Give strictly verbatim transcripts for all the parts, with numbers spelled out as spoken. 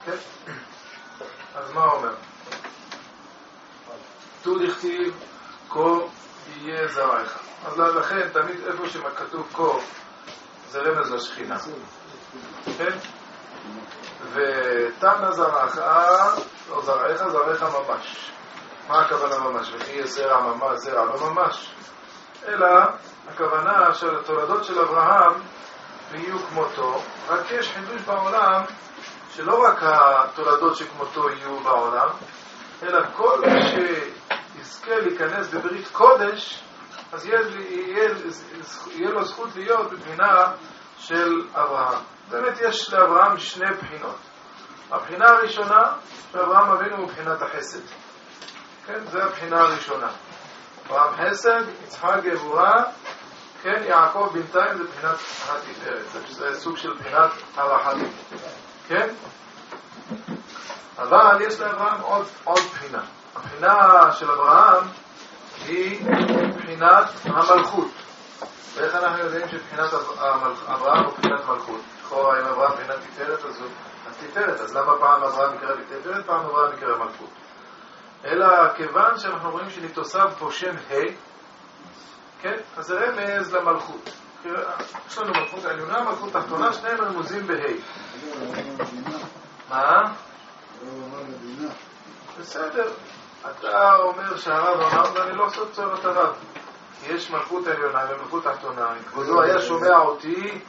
כן? אז מה אומר? תו דכתיב כה יהיה זרעך. אז לכן תמיד איפה שכתוב כה זה רמז לשכינה, כן? ותמנה זרעך או זרעך זרעך ממש. מה הכוונה ממש? וכי יהיה זרע ממש, זרע לא ממש, אלא הכוונה של התולדות של אברהם ויהיו כמותו. רק יש חידוש בעולם שלא רק התולדות שכמותו יהיו בעולם, אלא כל שיזכה להיכנס בברית קודש, אז יהיה, יהיה, יהיה לו זכות להיות בבחינה של אברהם. באמת יש לאברהם שני בחינות. הבחינה הראשונה שאברהם אבינו הוא בחינת החסד, כן? זה הבחינה הראשונה. אברהם חסד, יצחק גבורה, כן? יעקב בינתיים זה בחינת התפארת, זה סוג של בחינת הרחמים, כן? אבל יש לאברהם עוד, עוד בחינה. הבחינה של אברהם היא בחינת המלכות. ואיך אנחנו יודעים שבחינת אברהם הוא בחינת מלכות? לכאורה אם אברהם בחינת תפארת אז הוא תפארת, אז למה פעם אברהם יקרא תפארת, פעם אברהם יקרא מלכות? אלא כיוון שאנחנו רואים שנתוסף פה שם ה', כן? אז זה רמז למלכות. יש לנו מלכות העליונה, מלכות תחתונה, שניהם רמוזים בה'. מה? בסדר, אתה אומר שהרב אמר ואני לא עושה צור את הרב, כי יש מלכות עליונה ומלכות תחתונה. כבודו היה שומע אותי,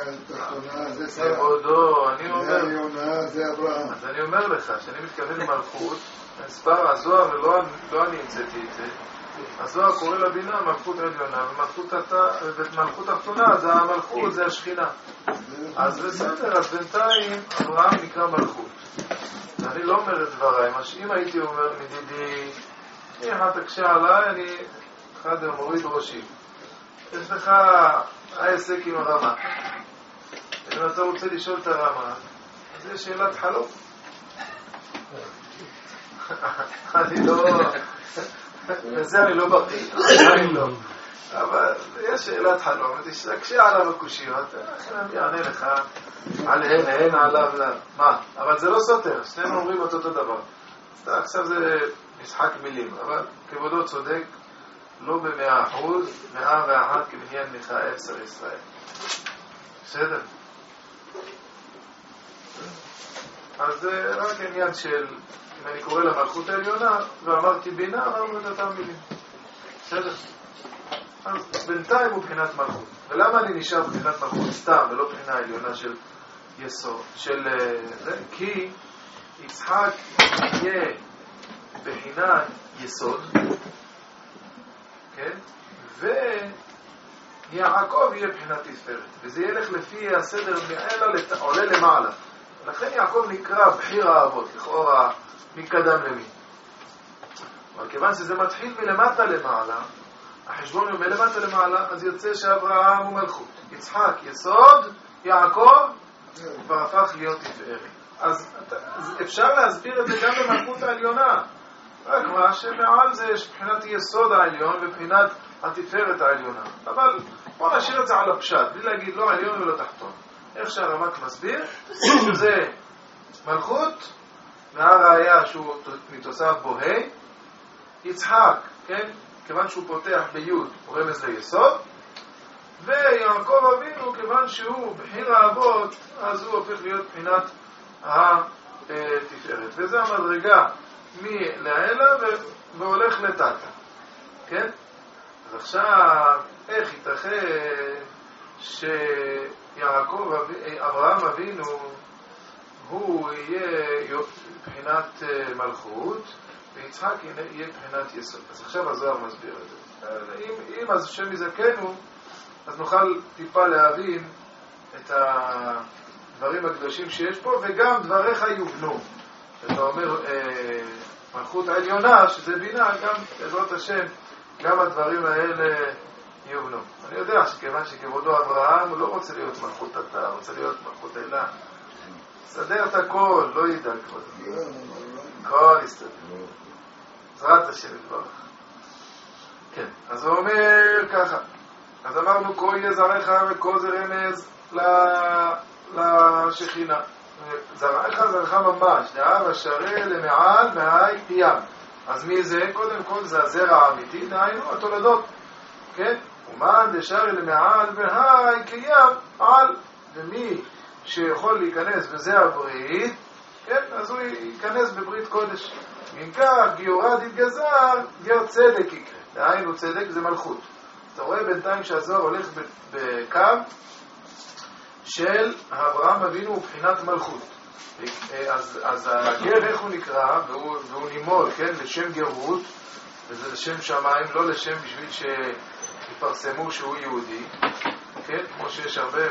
כבודו, אני אומר, אז אני אומר לך שאני מתכוון למלכות, מספר הזוהר, ולא אני המצאתי את זה, הזוהר קורא לבינה מלכות עליונה, ומלכות תחתונה זה המלכות, זה השכינה. אז בסדר, אז בינתיים אברהם נקרא מלכות. אני לא אומר את דבריי, אם הייתי אומר מדידי, אם אתה תקשה עליי, אני אחד מוריד ראשי. יש לך העסק עם הרמה. אם אתה רוצה לשאול את הרמה, אז זה שאלת חלום. אני לא... וזה אני לא בקיא, אני לא. אבל יש שאלת חלום, תקשה עליו הקושיות, לכן אני אענה לך עליהן, הן עליו, מה? אבל זה לא סותר, שניהם אומרים אותו דבר. עכשיו זה משחק מילים, אבל כבודו צודק, לא במאה אחוז, מאה ואחת כמניין מיכאל שר ישראל. בסדר? אז זה רק עניין של, אם אני קורא למלכות העליונה, ואמרתי בינה, אמרנו את אותם מילים. בסדר? אז בינתיים הוא בחינת מלכות. ולמה אני נשאר בחינת מלכות סתם, ולא בחינה עליונה של יסוד, של זה? כי יצחק יהיה בחינת יסוד, כן? ויעקב יהיה בחינת תפארת. וזה ילך לפי הסדר מעלה לת... עולה למעלה. לכן יעקב נקרא בחיר האבות, לכאורה מקדם למי. אבל כיוון שזה מתחיל מלמטה למעלה, החשבון הוא מלמטה למעלה, אז יוצא שאברהם הוא מלכות. יצחק יסוד, יעקב כבר הפך להיות תפארת. אז, אז אפשר להסביר את זה גם במלכות העליונה. רק מה שמעל זה יש בחינת יסוד העליון ובחינת התפארת העליונה. אבל בוא נשאיר את זה על הפשט, בלי להגיד לא עליון ולא תחתון. איך שהרמק מסביר, שזה מלכות, והראיה שהוא מתוסף בו ה', יצחק, כן? כיוון שהוא פותח ביוד, הוא רמז ליסוד, ויעקב אבינו, כיוון שהוא בחיר האבות, אז הוא הופך להיות בחינת התפארת. וזה המדרגה מלעילה והולך לטאטה. כן? אז עכשיו, איך ייתכן שיעקב, אברהם אבינו, הוא יהיה בחינת מלכות, ויצחק יהיה בחינת יסוד. אז עכשיו הזוהר מסביר את זה. אם, אם אז שם יזכנו, אז נוכל טיפה להבין את הדברים הקדושים שיש פה, וגם דבריך יובנו. אתה אומר, אה, מלכות העליונה, שזה בינה, גם בעזרת השם, גם הדברים האלה יובנו. אני יודע שכיוון שכבודו אברהם, הוא לא רוצה להיות מלכות אתה, הוא רוצה להיות מלכות אלה. סדר את הכל, לא ידע כבודו. הכל יסתדר. עזרת השם יתברך. כן, אז הוא אומר ככה. אז אמרנו, כה יהיה זרעך וכה זה רמז לשכינה. זרעך זרעך ממש, דאב השרה למעל מהי ים. אז מי זה? קודם כל זה הזרע האמיתי, דהיינו התולדות, כן? ומן דשרי למעל מהי קים על, ומי שיכול להיכנס בזה הברית, כן? אז הוא ייכנס בברית קודש. מן כך גיורא דתגזר, גר צדק יקרה. דהיינו צדק זה מלכות. אתה רואה בינתיים שהזוהר הולך בקו של אברהם אבינו ובחינת מלכות. אז, אז הגר איך הוא נקרא, והוא, והוא נימול, כן? לשם גרות, וזה לשם שמיים, לא לשם בשביל שיפרסמו שהוא יהודי, כן? כמו שיש הרבה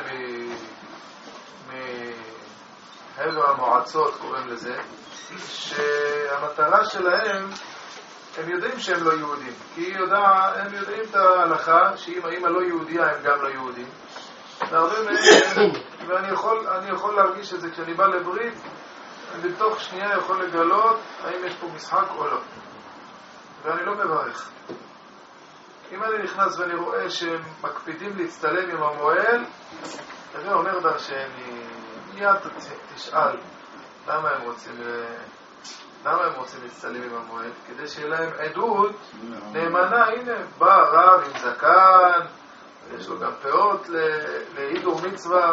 מחבר המועצות קוראים לזה, שהמטרה שלהם, הם יודעים שהם לא יהודים, כי יודע, הם יודעים את ההלכה שאם האמא לא יהודיה הם גם לא יהודים. והרבה מהם, ואני יכול, אני יכול להרגיש את זה כשאני בא לברית, אני בתוך שנייה יכול לגלות האם יש פה משחק או לא. ואני לא מברך. אם אני נכנס ואני רואה שהם מקפידים להצטלם עם המועל, זה אומר דרשני, מיד תשאל למה הם רוצים למה הם רוצים להצטלם עם המועל? כדי שיהיה להם עדות נאמנה. הנה, בא רב עם זקן, יש לו גם פאות להידור מצווה.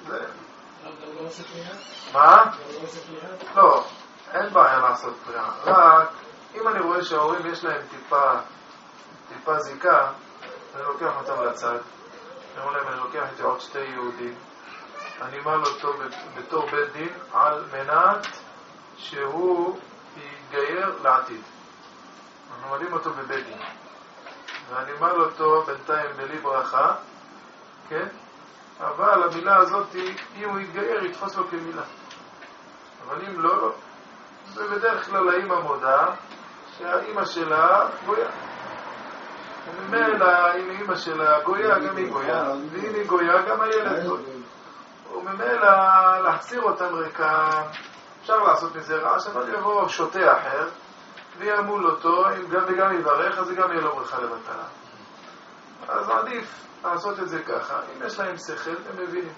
מה? לא, אין בעיה לעשות פריאה. רק אם אני רואה שההורים יש להם טיפה טיפה זיקה, אני לוקח אותם לצד, אני אומר להם, אני לוקח איתי עוד שתי יהודים, אני מעל אותו בתור בית דין על מנת שהוא יתגייר לעתיד. אנחנו מעלים אותו בבית דין, ואני מעל אותו בינתיים בלי ברכה, כן? אבל המילה הזאת, אם הוא יתגייר, יתפוס לו כמילה. אבל אם לא, לא. זה בדרך כלל האמא מודה שהאמא שלה גויה. וממילא, אם אמא שלה גויה, גם היא גויה. ואם היא גויה, גם הילד גויה. וממילא, להחסיר אותם ריקם, אפשר לעשות מזה רעש, אבל יבוא שוטה אחר, ויעמול אותו, גם וגם יברך, אז זה גם יהיה לו ברכה לבטלה. אז עדיף לעשות את זה ככה. אם יש להם שכל, הם מבינים.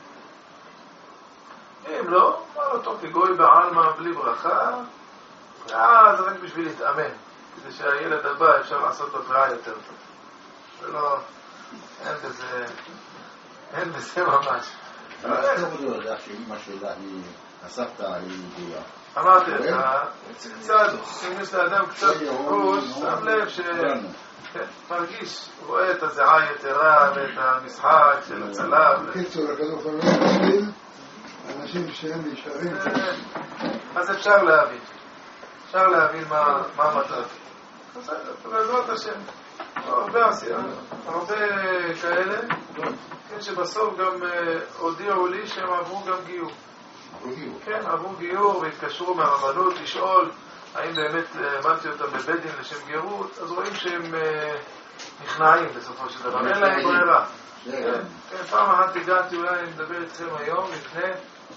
אם לא, אמר אותו כגוי בעלמא בלי ברכה, אז רק בשביל להתאמן, כדי שהילד הבא אפשר לעשות לו פריאה יותר טוב. זה לא, אין בזה, אין בזה ממש. איך הוא לא יודע שאמא שלה היא, הסבתא היא גויה? אמרתי לך, קצת, אם יש לאדם קצת גוש, שם לב שמרגיש, רואה את הזיעה היתרה ואת המשחק של הצלב. בקיצור, הכדור חלום להבין, אנשים שהם נשארים. אז אפשר להבין. אפשר להבין מה המטרה. בסדר, בעזרת השם. הרבה עשייה, הרבה כאלה, כן, שבסוף גם הודיעו לי שהם עברו גם גיור. כן, עברו גיור והתקשרו מהרבנות לשאול האם באמת אמרתי אותם בבית דין לשם גירות, אז רואים שהם נכנעים בסופו של דבר, אין להם ברירה. כן, פעם אחת הגעתי, אולי אני מדבר איתכם היום, לפני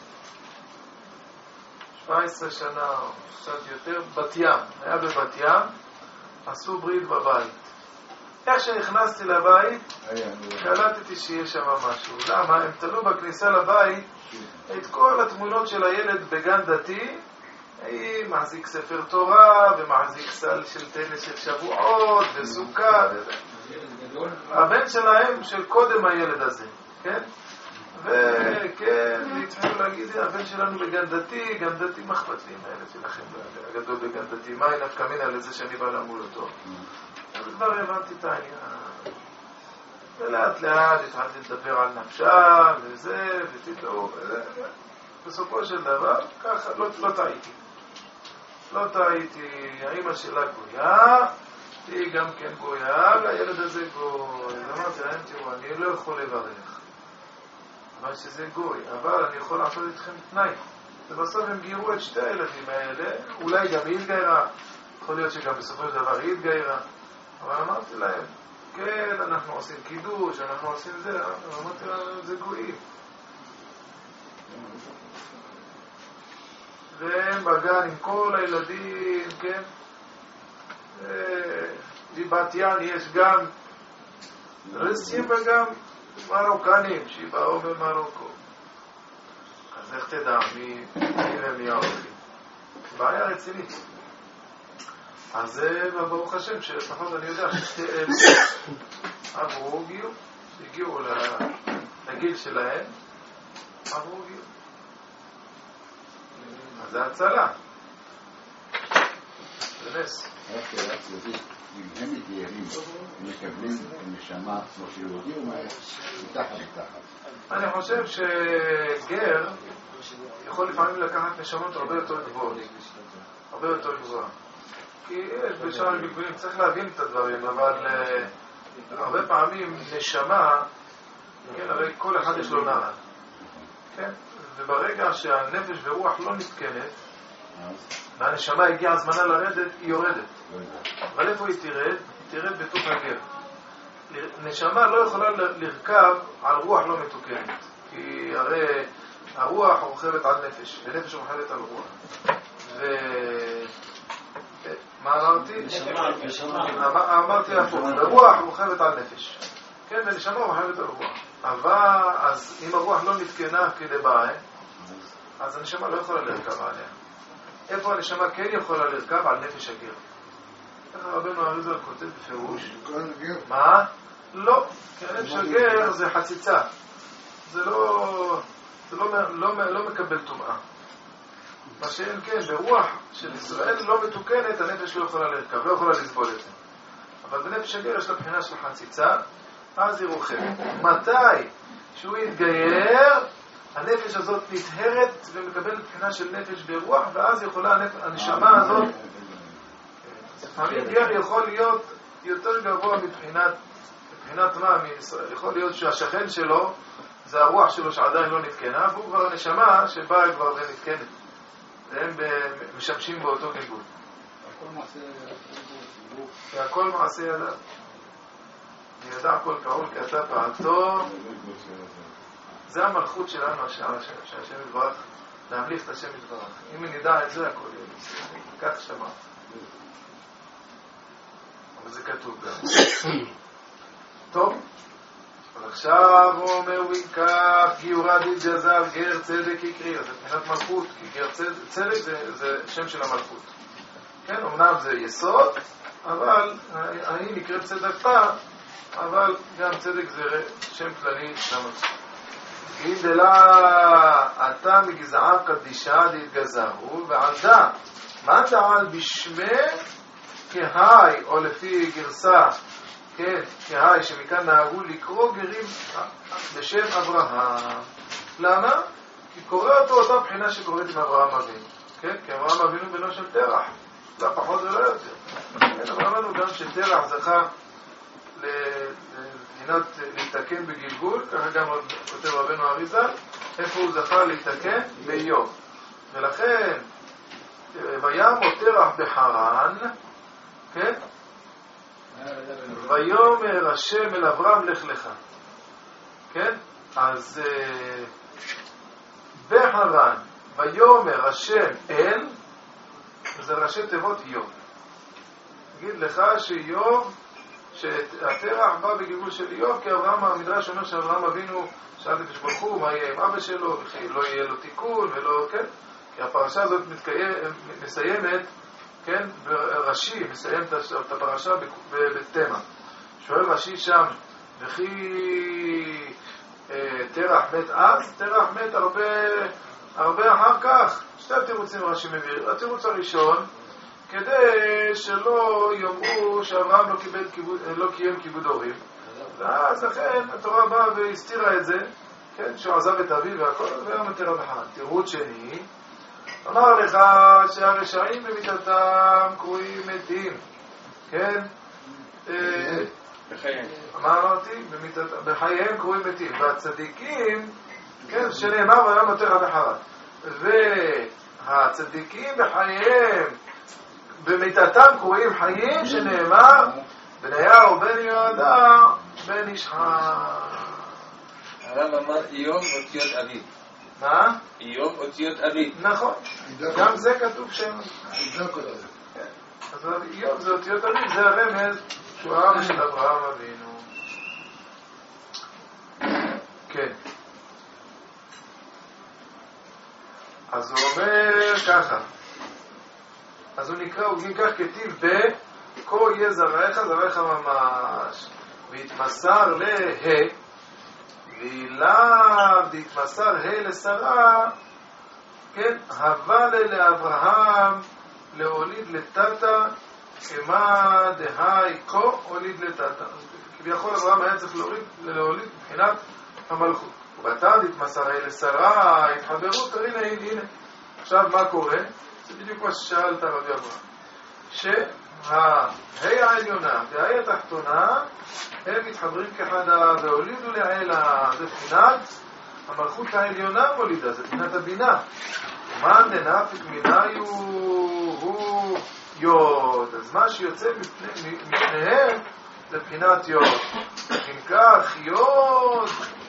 שבע עשרה שנה או קצת יותר, בת ים, היה בבת ים, עשו ברית בבית. איך שנכנסתי לבית, קלטתי שיש שם משהו. למה? הם תלו בכניסה לבית את כל התמונות של הילד בגן דתי, היא מחזיק ספר תורה, ומחזיק סל של טנס של שבועות, וסוכה, וזה. הבן שלהם, של קודם הילד הזה, כן? וכן, התחילו להגיד, הבן שלנו בגן דתי, גן דתי מחפת לי עם הילד שלכם, הגדול בגן דתי, מה היא נפקא מינה לזה שאני בא לעמול אותו? אז כבר הבנתי את העניין. ולאט לאט התחלתי לדבר על נפשה, וזה, ותתאו, וזה. בסופו של דבר, ככה, לא, לא טעיתי. לא טעיתי, האמא שלה גויה, היא גם כן גויה, והילד הזה גוי. אמרתי להם, תראו, אני לא יכול לברך. אבל שזה גוי, אבל אני יכול לעשות איתכם תנאי. ובסוף הם גירו את שתי הילדים האלה, אולי גם היא התגיירה, יכול להיות שגם בסופו של דבר היא התגיירה. אבל אמרתי להם, כן, אנחנו עושים קידוש, אנחנו עושים זה, אמרתי להם, זה גויים. והם בגן עם כל הילדים, כן? בבת ים יש גם רוסים וגם מרוקנים שבאו במרוקו. אז לך תדע מי ומי ההולכים. בעיה רצינית. אז זה ברוך השם שלפחות אני יודע ששתי אלף עברו גיור, שהגיעו לגיל שלהם, עברו גיור. אז זה הצלה. זה נס. רק שאלה צדדית, אם הם מתגיירים, הם מקבלים נשמה כמו שיהודי או מתחת מתחת? אני חושב שגר יכול לפעמים לקחת נשמות הרבה יותר גבוהות, הרבה יותר גבוהה. כי יש בשאר המגבלים, צריך להבין את הדברים, אבל הרבה פעמים נשמה, כן, הרי כל אחד יש לו נעל. כן? וברגע שהנפש ורוח לא נתקנת, והנשמה הגיעה הזמנה לרדת, היא יורדת. אבל איפה היא תרד? היא תרד בתוך הגר. נשמה לא יכולה לרכב על רוח לא מתוקנת. כי הרי הרוח רוכבת על נפש, ונפש רוכבת על רוח. ו... מה אמרתי? אמרתי הפוך, הרוח רוכבת על נפש. כן, ונשמה רוכבת על רוח. אבל, אז אם הרוח לא נתקנה כדבעי, אז הנשמה לא יכולה לרכב עליה. איפה הנשמה כן יכולה לרכב? על נפש הגר. איך רבנו אריזל כותב בפירוש? מה? לא, כי הנפש הגר זה חציצה. זה לא, זה לא, לא, לא מקבל טומאה. מה שאין כן, ברוח של ישראל לא מתוקנת, הנפש לא יכולה לרכב, לא יכולה לסבול את זה. אבל בנפש הגר יש לה בחינה של חציצה, אז היא רוכבת. מתי שהוא יתגייר, הנפש הזאת נטהרת ומקבלת בחינה של נפש ברוח, ואז יכולה הנשמה הזאת, לפעמים גר יכול להיות יותר גבוה מבחינת, מבחינת מה? יכול להיות שהשכן שלו, זה הרוח שלו שעדיין לא נתקנה, והוא כבר הנשמה שבאה כבר ונתקנת. והם משמשים באותו גלגול. והכל מעשה ידיו. ידע כל פעול כי אתה פעלתו. זה המלכות שלנו, שהשם יתברך, להמליך את השם יתברך. אם נדע את זה, הכל יהיה בסדר. כך שמע. אבל זה כתוב גם. טוב. אבל עכשיו הוא אומר, הוא ייקח גיורא דגזר גר צדק יקרי. אז זה מבחינת מלכות, כי גר צדק, צדק זה, זה שם של המלכות. כן, אמנם זה יסוד, אבל אני נקרא צדקה, אבל גם צדק זה שם כללי למלכות. גידלה אתה מגזעם קדישה דתגזרו, ועל דה, מה דעל בשמי כהי, או לפי גרסה, כן, כהי, שמכאן נהגו לקרוא גרים בשם אברהם. למה? כי קורא אותו אותה בחינה שקוראת עם אברהם אבינו. כן, כי אברהם אבינו בנו של תרח. לא פחות ולא יותר. כן, אבל אמרנו גם שתרח זכה לבחינת להתקן בגלגול, ככה גם כותב רבנו אריזל, איפה הוא זכה להתקן? באיוב. ולכן, וימו תרח בחרן, כן? ויאמר השם אל אברהם לך לך. כן? אז בחרן ויאמר השם אל, וזה ראשי תיבות איוב. נגיד לך שאיוב, שהתרח בא בגלגול של איוב, כי אברהם, המדרש אומר שאברהם אבינו שאל את ברוך הוא מה יהיה עם אבא שלו, וכי לא יהיה לו תיקון ולא, כן? כי הפרשה הזאת מתקיים, מסיימת, כן? רש"י מסיים את הפרשה בתמה. שואל רש"י שם, וכי אה, תרח מת אז, תרח מת הרבה, הרבה אחר כך. שתי תירוצים רש"י מביא. התירוץ הראשון, כדי שלא יאמרו שאברהם לא, קיבל כיבוד, לא קיים כיבוד הורים. ואז לכן התורה באה והסתירה את זה, כן? שהוא עזב את אביו והכל, והיום התרח בחרן. תירוץ שני, אמר לך שהרשעים במיתתם קרויים מתים, כן? בחייהם. מה אמרתי? בחייהם קרויים מתים. והצדיקים, כן, שנאמר והיום התרח בחרן. והצדיקים בחייהם במיתתם קרויים חיים, שנאמר בניהו בן יהודה בן ישחר. הרב אמר איוב אותיות אביו. מה? איוב אותיות אביו. נכון, גם זה כתוב שם. אז איוב זה אותיות אביו, זה הרמז שהוא אבא של אברהם אבינו. כן. אז הוא אומר ככה, אז הוא נקרא, הוא נקרא כתיב ב כה יהיה זרעך, זרעך ממש, והתמסר לה, ואילב דהתמסר ה לשרה, כן, הווה לאברהם להוליד לטאטה, כמה דהי כה הוליד לטאטה. כביכול אברהם היה צריך להוליד, להוליד מבחינת המלכות. ובתר דהתמסר ה לשרה, התחברות, הנה, הנה, הנה. עכשיו מה קורה? זה בדיוק מה ששאלת רבי אברהם. שה העליונה וההי התחתונה הם מתחברים כחדה והולידו לעילה. זה בחינת המלכות העליונה מולידה, זה בחינת הבינה. ומן דנפק מיני הוא יוד. אז מה שיוצא מפניהם זה בחינת יוד. אם כך יוד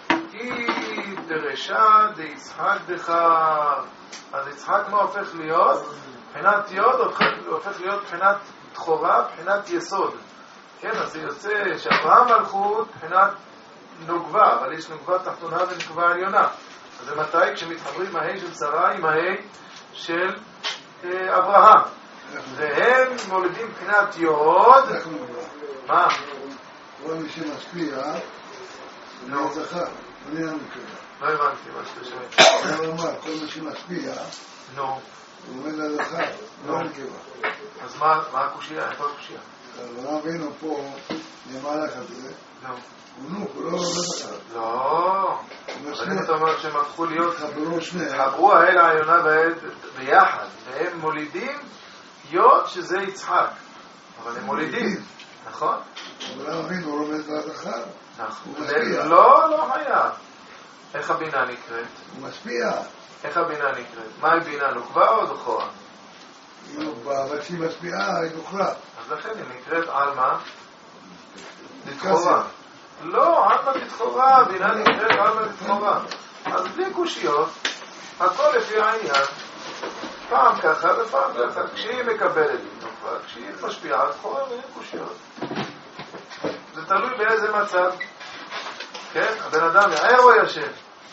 היא דרשה דיצחק דחר. אז יצחק מה הופך להיות? בחינת יוד הופך להיות בחינת תחורה, בחינת יסוד. כן, אז זה יוצא שאברהם מלכות בחינת נוגבה, אבל יש נוגבה תחתונה ונקבה עליונה. אז זה מתי? כשמתחברים ההי של שרה עם ההי של אה, אברהם. והם מולידים בחינת יוד. מה? כל מי שמשפיע, הוא זכר. אני המקרה. לא הבנתי מה שאתה שומע. הוא אמר, כל מי שמשפיע, נו. הוא עומד לזכר, לא נקבה. אז מה הקושייה? איפה הקושייה? אברהם אבינו פה, למהלך הזה, נו. הוא נוק, הוא לא זכר. לא. אבל אם אתה אומר שהם הפכו להיות, חברו שני. חברו האל העליונה ביחד, והם מולידים יוד שזה יצחק. אבל הם מולידים, נכון? אברהם אבינו הוא עומד לזכר. נכון. לא, לא היה. איך הבינה נקראת? הוא משפיע. איך הבינה נקראת? מה היא בינה? נוקבה או דחורה? אבל כשהיא משפיעה, היא דוחרה. אז לכן היא נקראת עלמא דתחורה. לא, עלמא דתחורה, בינה נקראת עלמא דתחורה. אז בלי קושיות, הכל לפי העניין. פעם ככה ופעם ככה. כשהיא מקבלת נוקבה, כשהיא משפיעה, דחורה ואין קושיות. זה תלוי באיזה מצב. כן? הבן אדם יער או ישן?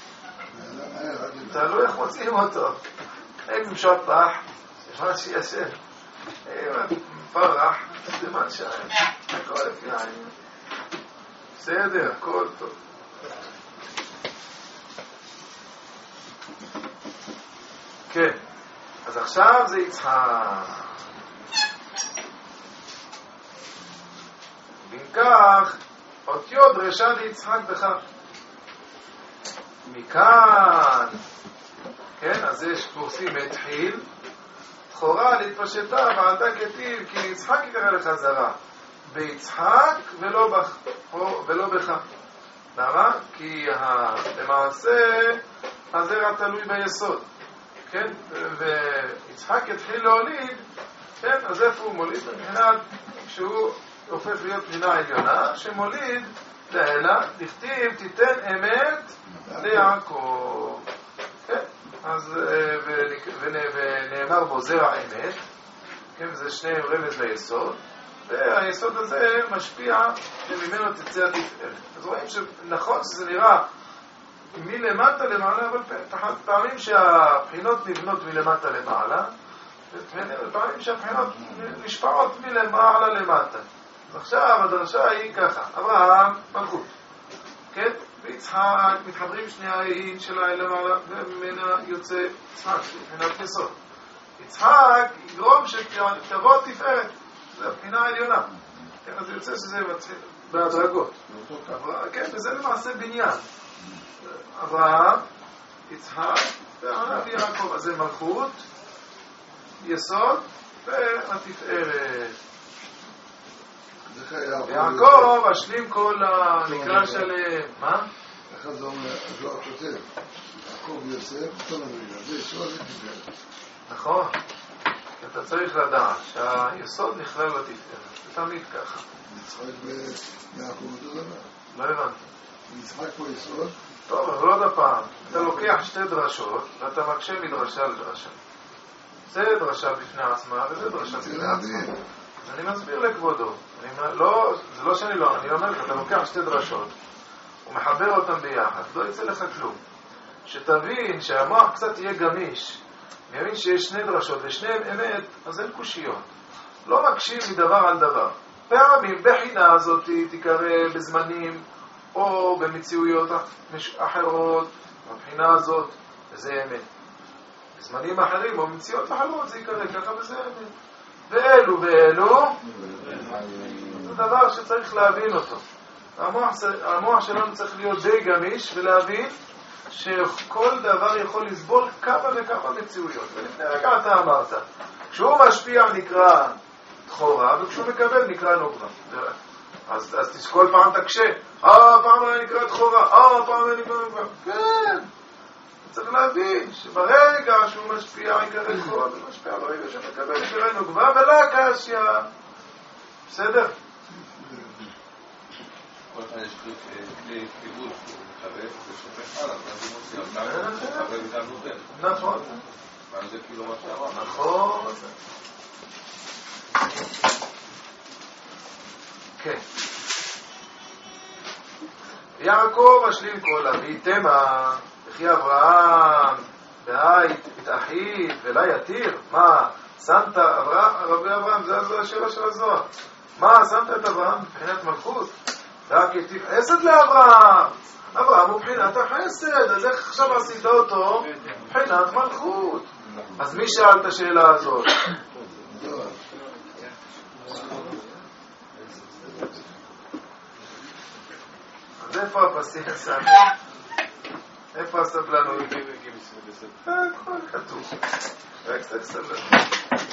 תלוי איך מוצאים אותו. אם משפח, זמן שישן. אם מפרח, זמן שען. הכל לפי העניין. בסדר, הכל טוב. כן, אז עכשיו זה יצחק. ואם כך, אותיות דרשה ליצחק בכך. מכאן, כן, אז יש פורסים התחיל, תחורה להתפשטה ועלתה כתיב, כי יצחק יקרא לחזרה. ביצחק ולא בך, או ולא בך. למה? כי למעשה הזרע תלוי ביסוד. כן? ויצחק יתחיל להוליד, כן? אז איפה הוא מוליד? מבחינת שהוא הופך להיות בחינה עליונה, שמוליד לאלה, לכתיב תיתן אמת ליעקב. כן? אז ונאמר בו זרע אמת, כן? זה שני רמז ליסוד, והיסוד הזה משפיע וממנו תצא התפארת. אז רואים שנכון שזה נראה מלמטה למעלה, אבל פעמים שהבחינות נבנות מלמטה למעלה, ופעמים שהבחינות נשפעות מלמעלה למטה. אז עכשיו הדרשה היא ככה, אברהם מלכות, כן? ויצחק מתחברים שני העין שלה למעלה, וממנה יוצא יצחק, מבחינת יסוד. יצחק יגרום שתבוא תפארת, זה הבחינה העליונה. כן, אז יוצא שזה מצחיק בהדרגות. כן, וזה למעשה בניין. אברהם, יצחק, ועליו יעקב. אז זה מלכות, יסוד, והתפארת. יעקב, השלים כל הנקרא שלהם. מה? אחד זה אומר, אז לא הכותב. יעקב ויוסף, כל המדינה. זה יסוד ותפארת. נכון. אתה צריך לדעת שהיסוד נכלל בתפארת. זה תמיד ככה. יצחק ויעקב אותו דבר. לא הבנתי. יצחק פה יסוד. טוב, אבל עוד הפעם. אתה לוקח שתי דרשות ואתה מקשה מדרשה לדרשה. זה דרשה בפני עצמה וזה דרשה בפני עצמה. אז אני מסביר לכבודו. אני לא, זה לא שאני לא, אני אומר לך, אתה לוקח שתי דרשות ומחבר אותם ביחד, לא יצא לך כלום. שתבין שהמוח קצת יהיה גמיש יבין שיש שני דרשות ושניהם אמת, אז אין קושיות. לא מקשיב מדבר על דבר. פעמים בחינה הזאת תיקרא בזמנים או במציאויות אחרות, בבחינה הזאת, וזה אמת. בזמנים אחרים או במציאות אחרות זה יקרא ככה וזה אמת. ואלו ואלו, זה דבר שצריך להבין אותו. המוח, המוח שלנו צריך להיות די גמיש ולהבין שכל דבר יכול לסבול כמה וכמה מציאויות. ולפני רגע אתה אמרת, כשהוא משפיע נקרא תחורה, וכשהוא מקבל נקרא נוגבה. אז, אז תשקול פעם תקשה. אה, פעם אני נקרא תחורה, אה, פעם אני נקרא נוגבה. כן. צריך להבין שברגע שהוא משפיע יקרא תחורה, ומשפיע ברגע שמקבל נקרא נוגבה, ולא קשיא. בסדר? כל פעם יש כלי חיבור שהוא מקבל ושופך הלאה, ואז הוא מוציא אותם, הוא מקבל וגם נותן. נכון. ואז זה כאילו מה שאמר. נכון. כן. יעקב משלים כל אבי תמה, וכי אברהם בהית את אחיו ולה יתיר. מה? שמת אברהם, רבי אברהם, זה השאלה של הזוהר. מה? שמת את אברהם מבחינת מלכות? רק יתיר חסד לאברהם. אברהם הוא מבחינת החסד, אז איך עכשיו עשית אותו? מבחינת מלכות. אז מי שאל את השאלה הזאת? אז איפה הפסים הסבלנות? איפה הסבלנות? הכל כתוב. רק קצת סבלנות.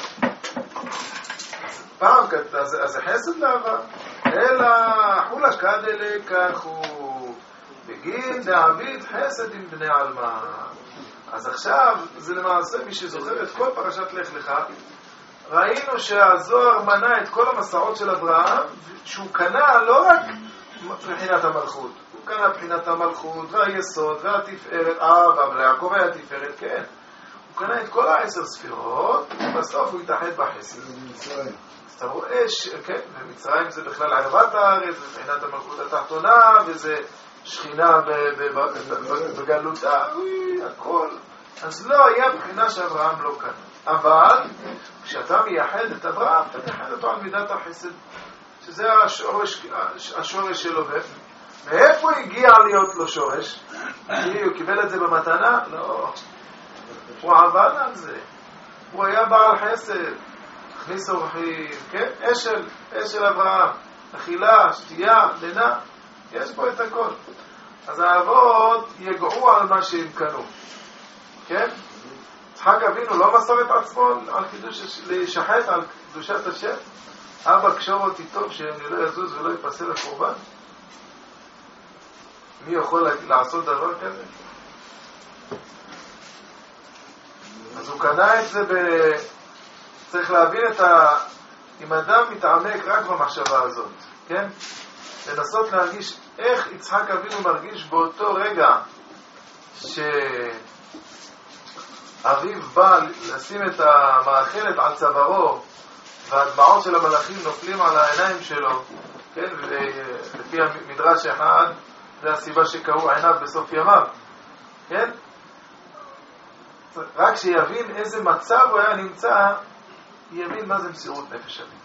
פעם כתוב, אז זה חסד לאברהם. אלא חולה כדלה כך הוא בגין דעביד חסד עם בני עלמה. אז עכשיו זה למעשה מי שזוכר את כל פרשת לך לך, ראינו שהזוהר מנה את כל המסעות של אברהם, שהוא קנה לא רק מבחינת המלכות, הוא קנה מבחינת המלכות והיסוד והתפארת, אה, וליעקב היה תפארת, כן. הוא קנה את כל העשר ספירות, ובסוף הוא התאחד בחסד. אז אתה רואה, כן, במצרים זה בכלל ערבת הארץ, מבחינת המלכות התחתונה, וזה שכינה בגלותה, אוי, הכל. אז לא היה בחינה שאברהם לא קנה. אבל כשאתה מייחד את אברהם, אתה מייחד אותו על מידת החסד, שזה השורש, השורש שלו. מאיפה הגיע להיות לו שורש? הוא קיבל את זה במתנה? לא. הוא עבד על זה. הוא היה בעל חסד. הכניס אורחים, כן? אשל, אשל אברהם. אכילה, שתייה, לינה. יש פה את הכל. אז האבות יגעו על מה שהם קנו. כן? יצחק אבינו לא מסר את עצמו על קידוש, להישחט על קדושת השם. אבא קשור אותי טוב שאני לא יזוז ולא יפסל לקורבן. מי יכול לעשות דבר כזה? אז הוא קנה את זה ב... צריך להבין את ה... אם אדם מתעמק רק במחשבה הזאת, כן? לנסות להרגיש איך יצחק אבינו מרגיש באותו רגע שאביו בא לשים את המאכלת על צווארו והדמעות של המלאכים נופלים על העיניים שלו, כן? ולפי המדרש אחד זה הסיבה שקראו עיניו בסוף ימיו, כן? רק שיבין איזה מצב הוא היה נמצא, יבין מה זה מסירות נפש אמיתית.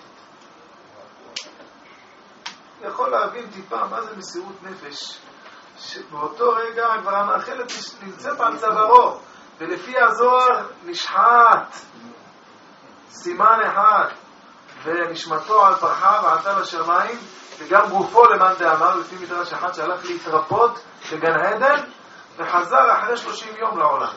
יכול להבין טיפה מה זה מסירות נפש, שבאותו רגע כבר המאכלת נמצאת על צווארו, ולפי הזוהר נשחט סימן אחד, ונשמתו על פרחה ועלתה לשמיים, וגם גופו למאן דאמר, לפי מדרש אחד שהלך להתרפות בגן עדן, וחזר אחרי שלושים יום לעולם.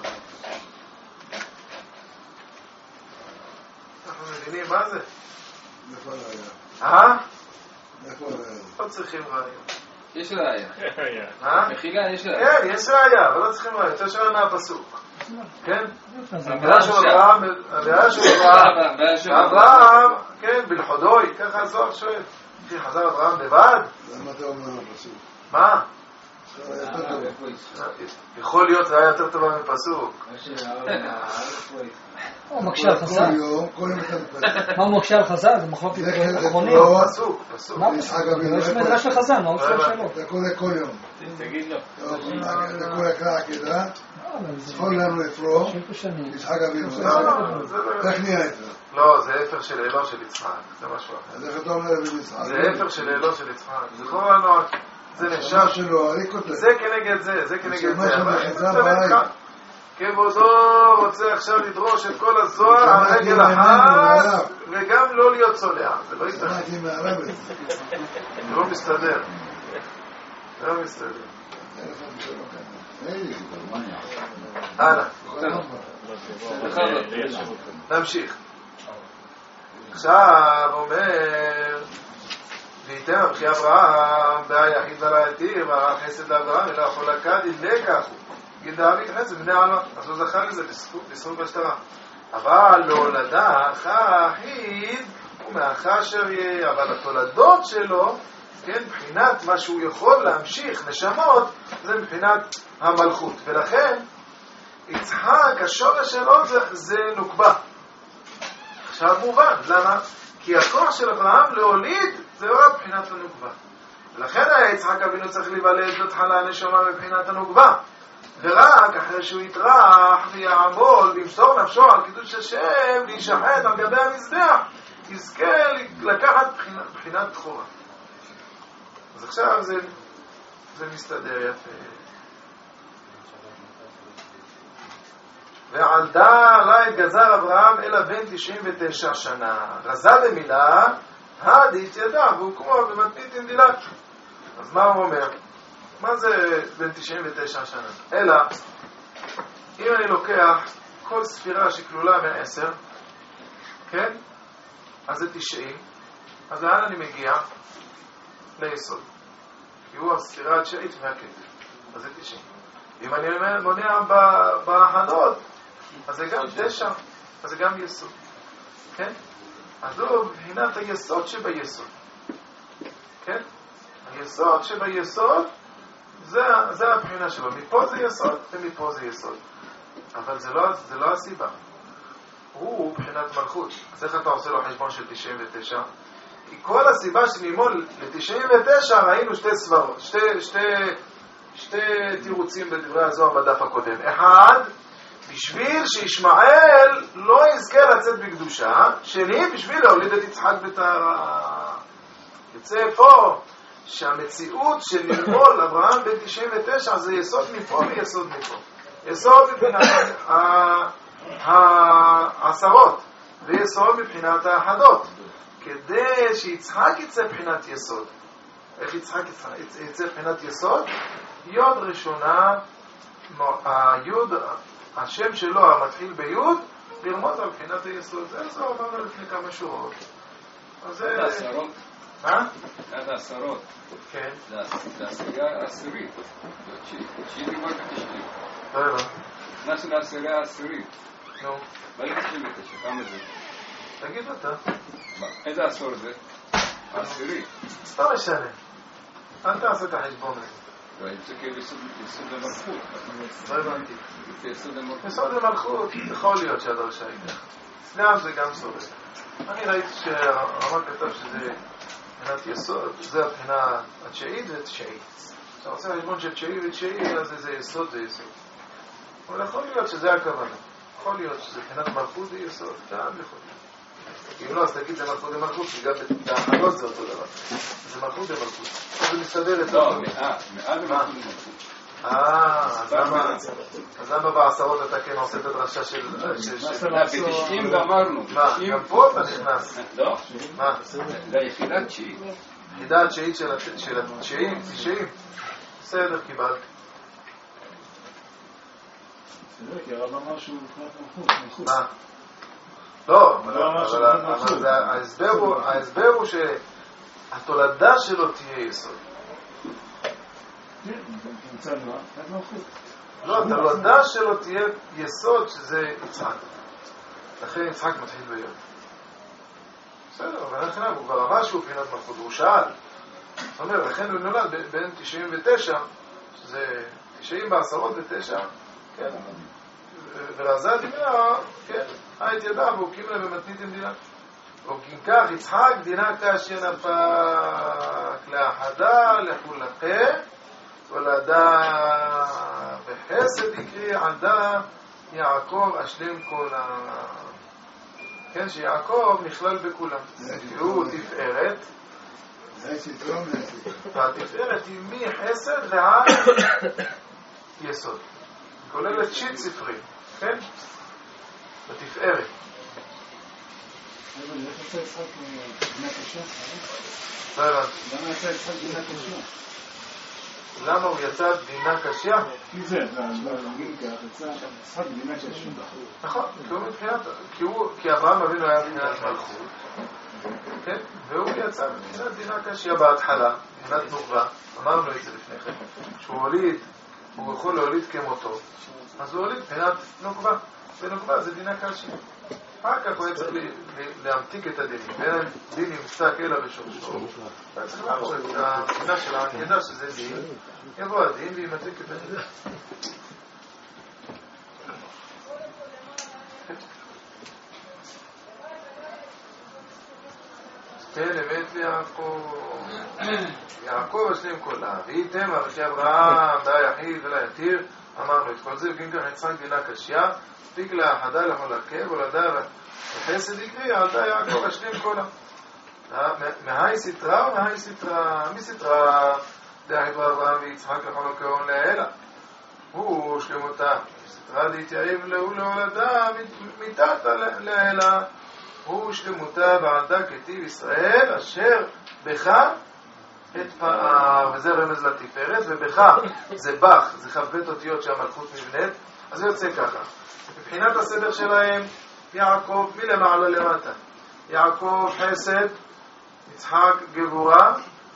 אנחנו מבינים מה זה? איפה ראיה? אה? איפה ראיה? לא צריכים ראיה. יש ראיה. אה? מחילה, יש ראיה. כן, יש ראיה, אבל לא צריכים ראיה. יותר שואל מהפסוק. כן? זה הדעה של אברהם, הדעה של אברהם, אברהם, כן, בלחודוי, ככה הזוהר שואל. לפי חזר אברהם לבד? למה אתה אומר הפסוק? מה? יותר טוב. יכול להיות ראיה יותר טובה מפסוק. הוא מקשה על חז"ל. כל יום, כל יום אתה מתפלל. מה הוא מקשה על חז"ל? זה מחלוקת אחרונים. לא, פסוק, פסוק. מה פסוק? יש מדרש לחז"ל, מה הוא מקשה שלו? אתה קורא כל יום. תגיד לו. אתה קורא ככה כדעה? זכור לנו אפרו, יצחק אבינו. איך נהיה את זה? לא, זה הפר של אלו של יצחק, זה משהו אחר. אז איך אתה אומר אבן יצחק? זה הפר של אלו של יצחק. זכור לנו, זה נשאר שלו, אני כותב. זה כנגד זה, זה כנגד זה. זה מה כבודו רוצה עכשיו לדרוש את כל הזוהר על רגל אחת וגם לא להיות צולע. זה לא יתכן. זה לא מסתדר. זה לא מסתדר. הלאה. נמשיך. עכשיו אומר וייתן הבכי אברהם והיחיד ולהתיר והחסד לאברהם אלא יכול לקד לקח הוא גיד דוד חסד בני עלמה. אז הוא זכה לזה בזכות בשטרה. אבל להולדה היחיד הוא מאחר אשר יהיה, אבל התולדות שלו, כן, מבחינת מה שהוא יכול להמשיך נשמות, זה מבחינת המלכות. ולכן יצחק השורש שלו זה, זה נוקבה. עכשיו מובן, למה? כי הכוח של אברהם להוליד זה לא מבחינת הנוקבה. ולכן היה יצחק אבינו צריך להיוולד לתחלה נשמה מבחינת הנוקבה. ורק אחרי שהוא יטרח ויעמול וימסור נפשו על קידוש השם להישחט על גבי המזבח, יזכה לקחת בחינת, בחינת תחורה. אז עכשיו זה, זה מסתדר יפה. ועל דא גזר אברהם אלא בן תשעים ותשע שנה. רזה במילה, הדית ידע, והוא כמו במתנית עם דילת. אז מה הוא אומר? מה זה בן תשעים ותשע שנה? אלא, אם אני לוקח כל ספירה שכלולה מעשר, כן? אז זה תשעים. אז לאן אני מגיע? ליסוד. כי הוא הספירה התשעית והכתב. אז זה תשעים. אם אני מונע באחדות, אז זה גם תשע. אז זה גם יסוד. כן? אז הוא מבחינת היסוד שביסוד. כן? היסוד שביסוד זה, זה הבחינה שלו. מפה זה יסוד ומפה זה יסוד. אבל זה לא, זה לא הסיבה. הוא בחינת מלכות. אז איך אתה עושה לו חשבון של תשעים ותשע? כי כל הסיבה שנימול ל-תשעים ותשע ראינו שתי סברות, שתי, שתי, שתי תירוצים בדברי הזוהר בדף הקודם. אחד, בשביל שישמעאל לא יזכה לצאת בקדושה. שני, בשביל להוליד את יצחק בטהרה. יוצא פה שהמציאות של נלמול אברהם בן תשעים ותשע זה יסוד מפה ויסוד מפה. יסוד מבחינת העשרות ויסוד מבחינת האחדות. כדי שיצחק יצא בחינת יסוד. איך יצחק יצא בחינת יסוד? יוד ראשונה, היוד, השם שלו המתחיל ביוד, לרמוז על בחינת היסוד. זה זו אמרנו לפני כמה שורות. זה עשרות? מה? זה עשרות. כן. זה עשירייה עשירית. תשיעי דיבור כתשעים. לא יודע. נכנסנו לעשירייה עשירית. נו. בלי תשעים ותשע, כמה זה? תגיד אותה. איזה עשור זה? עשירי. סתם משנה. אל תעשה את החשבון הזה. ואני צריך יסוד למלכות. לא הבנתי. יסוד למלכות. יסוד למלכות, יכול להיות שהדרשה היא כך. סלם זה גם סובל. אני ראיתי שהרמ"א כתב שזה מבחינת יסוד, זה הבחינה התשיעית ותשיעית. כשאתה רוצה חשבון של תשיעי ותשיעי, אז זה יסוד זה יסוד. אבל יכול להיות שזה הכוונה. יכול להיות שזה מבחינת מלכות זה יסוד. גם יכול להיות. אם לא, אז תגיד זה מלכות ומלכות, כי גם באחדות זה אותו דבר. זה מלכות ומלכות. זה מסתדר את זה. לא, מעט, מעט ומלכות ומלכות. אה, אז למה בעשרות אתה כן עושה את הדרשה של... בתשעים גמרנו. מה, גם פה אתה נכנס? לא. מה? זה היחידה תשיעית. היחידה התשיעית של התשיעים, תשעים. בסדר, קיבלת. בסדר, כי הרב אמר שהוא מבחינת מלכות. מה? לא, אבל ההסבר הוא שהתולדה שלו תהיה יסוד. לא, התולדה שלו תהיה יסוד שזה יצחק. לכן יצחק מתחיל ביום. בסדר, אבל לכן הוא כבר אמר שהוא בחינת מלכות, הוא שאל. זאת אומרת, לכן הוא נולד בין תשעים ותשע, שזה תשעים בעשרות ותשע, כן. ורזה דינה, כן, היית ידע, והוא קים לה במתנית עם דינה. וכך יצחק דינה כאשר נפק לאחדה, לחולקה, ולדה בחסד יקרי עדה יעקב אשלים כל ה... כן, שיעקב נכלל בכולם. הוא תפארת, והתפארת היא מחסד ועד יסוד. כוללת שיט ספרי, כן? בתפארת. אבל איך יצא יצחק בנה קשה? לא הבנתי. למה יצא יצחק בנה קשה? למה הוא יצא בדינה קשה? כי זה, להגיד כך, יצא יצחק בדינה קשה. נכון, כי הוא מבחינת, כי אברהם אבינו היה מבחינת מלכות, כן? והוא יצא מבחינת דינה קשה בהתחלה, מבחינת נוקבה, אמרנו את זה לפני כן, שהוא הוליד, הוא יכול להוליד כמותו, אז הוא הוליד מבחינת נוקבה, ונוקבה זה דינה קשה. אחר כך הוא היה צריך להמתיק את הדינים, ואין דין נמצא אלא בשורשו. הוא היה צריך לעבור את הבחינה של העניידה שזה דין, יבוא הדין וימתיק את הדין. כן, אמת ליעקב, יעקב אשלים כולה, והייתם ארכי אברהם, דה יחיד ולה יתיר, אמרנו את כל זה, וכן כך יצחק דינה קשיה, תיק להחדה לכל הרכב, ולדה וחסד יקרי, על דה יעקב אשלים כולה. מהי סתרה ומהי סתרה? מי סתרה? דה יחיד אברהם ויצחק לכל הכהון לאלה. הוא שלמותה, סתרה דהתייעב לו להולדה, מיתת לאלה. הוא שלמותה ועדה כתיב ישראל, אשר בך את פער, וזה רמז לתפארת, ובך זה בך, זה חבית אותיות שהמלכות מבנית, אז זה יוצא ככה. מבחינת הסדר שלהם, יעקב מלמעלה למטה. יעקב חסד, יצחק גבורה,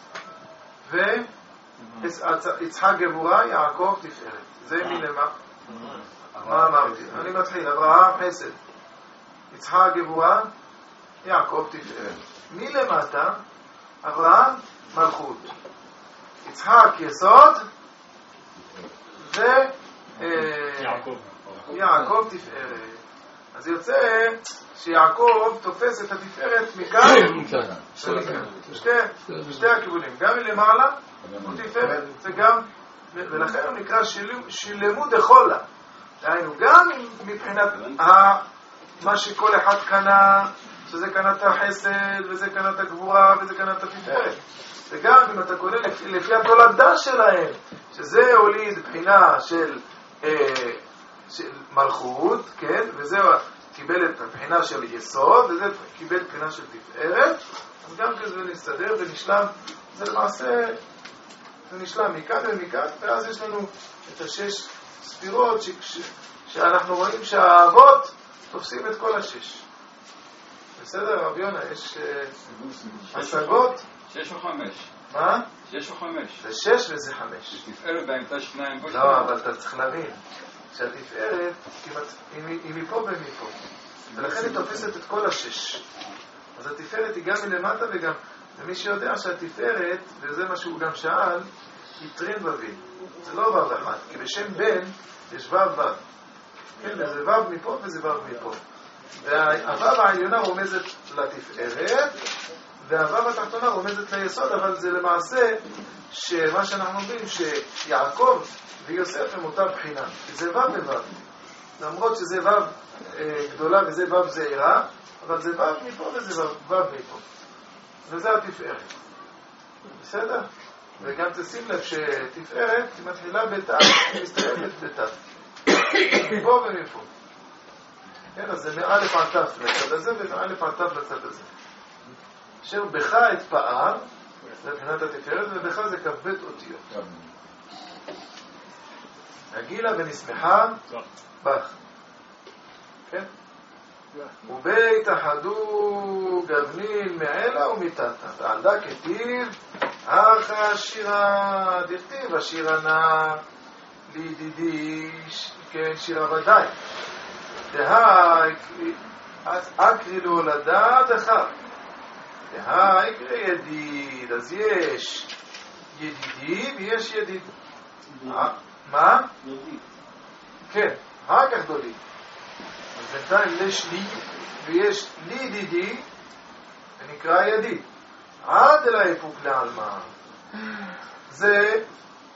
ויצחק גבורה, יעקב תפארת. זה מלמעלה. מה אמרתי? אני מתחיל, אברהם חסד, יצחק גבורה, יעקב תפארת. מלמטה, אברהם מלכות, יצחק יסוד, ו יעקב תפארת. אז יוצא שיעקב תופס את התפארת מכאן שתי הכיוונים, גם מלמעלה הוא תפארת וגם, ולכן הוא נקרא שלמו דחולה, דהיינו גם מבחינת מה שכל אחד קנה, שזה קנת החסד, וזה קנת הגבורה, וזה קנת התפארת. וגם אם אתה קונה לפי, לפי התולדה שלהם, שזה הוליד בחינה של, אה, של מלכות, כן? וזה קיבל את הבחינה של יסוד, וזה קיבל בחינה של תפארת, אז גם כזה נסתדר ונשלם, זה למעשה, זה נשלם מכאן ומכאן, ואז יש לנו את השש ספירות, ש, ש, שאנחנו רואים שהאבות תופסים את כל השש. בסדר, רבי יונה, יש השגות? שש או חמש. מה? שש או חמש. זה שש וזה חמש. תפארת באמצע שניים. לא, אבל אתה צריך להבין שהתפארת היא מפה ומפה. ולכן היא תופסת את כל השש. אז התפארת היא גם מלמטה וגם, ומי שיודע שהתפארת, וזה מה שהוא גם שאל, היא טרין בבין. זה לא וו אחד, כי בשם בן יש וו וו. כן, זה וו מפה וזה וו מפה. והוו העליונה רומזת לתפארת, והוו התחתונה רומזת ליסוד, אבל זה למעשה שמה שאנחנו אומרים שיעקב ויוסף הם אותה בחינה, זה וו ווו. למרות שזה וו גדולה וזה וו זעירה, אבל זה וו מפה וזה וו מפה. וזה התפארת. בסדר? וגם תשים לב שתפארת היא מתחילה בתא, היא מסתיימת בתא. מפה ומפה. כן, אז זה מאלף עד תף לצד הזה ומאלף עד תף לצד הזה. אשר בך את פער, זה מבחינת התפארת, ובך זה כבד אותיות. הגילה ונשמחה בך. כן? ובית אחדו גבנין מעלה ומיתתה, ועלדה כתיב, אחא שירה, דכתיב השירה נא לידידי, כן, שירה ודאי. דהה אקרי להולדה דחה. דהה אקרי ידיד, אז יש ידידי ויש ידיד. מה? כן, אחר כך דודי. אז בינתיים יש לי ויש לי ידידי, ונקרא ידיד. עד אל האיפוק לעלמא. זה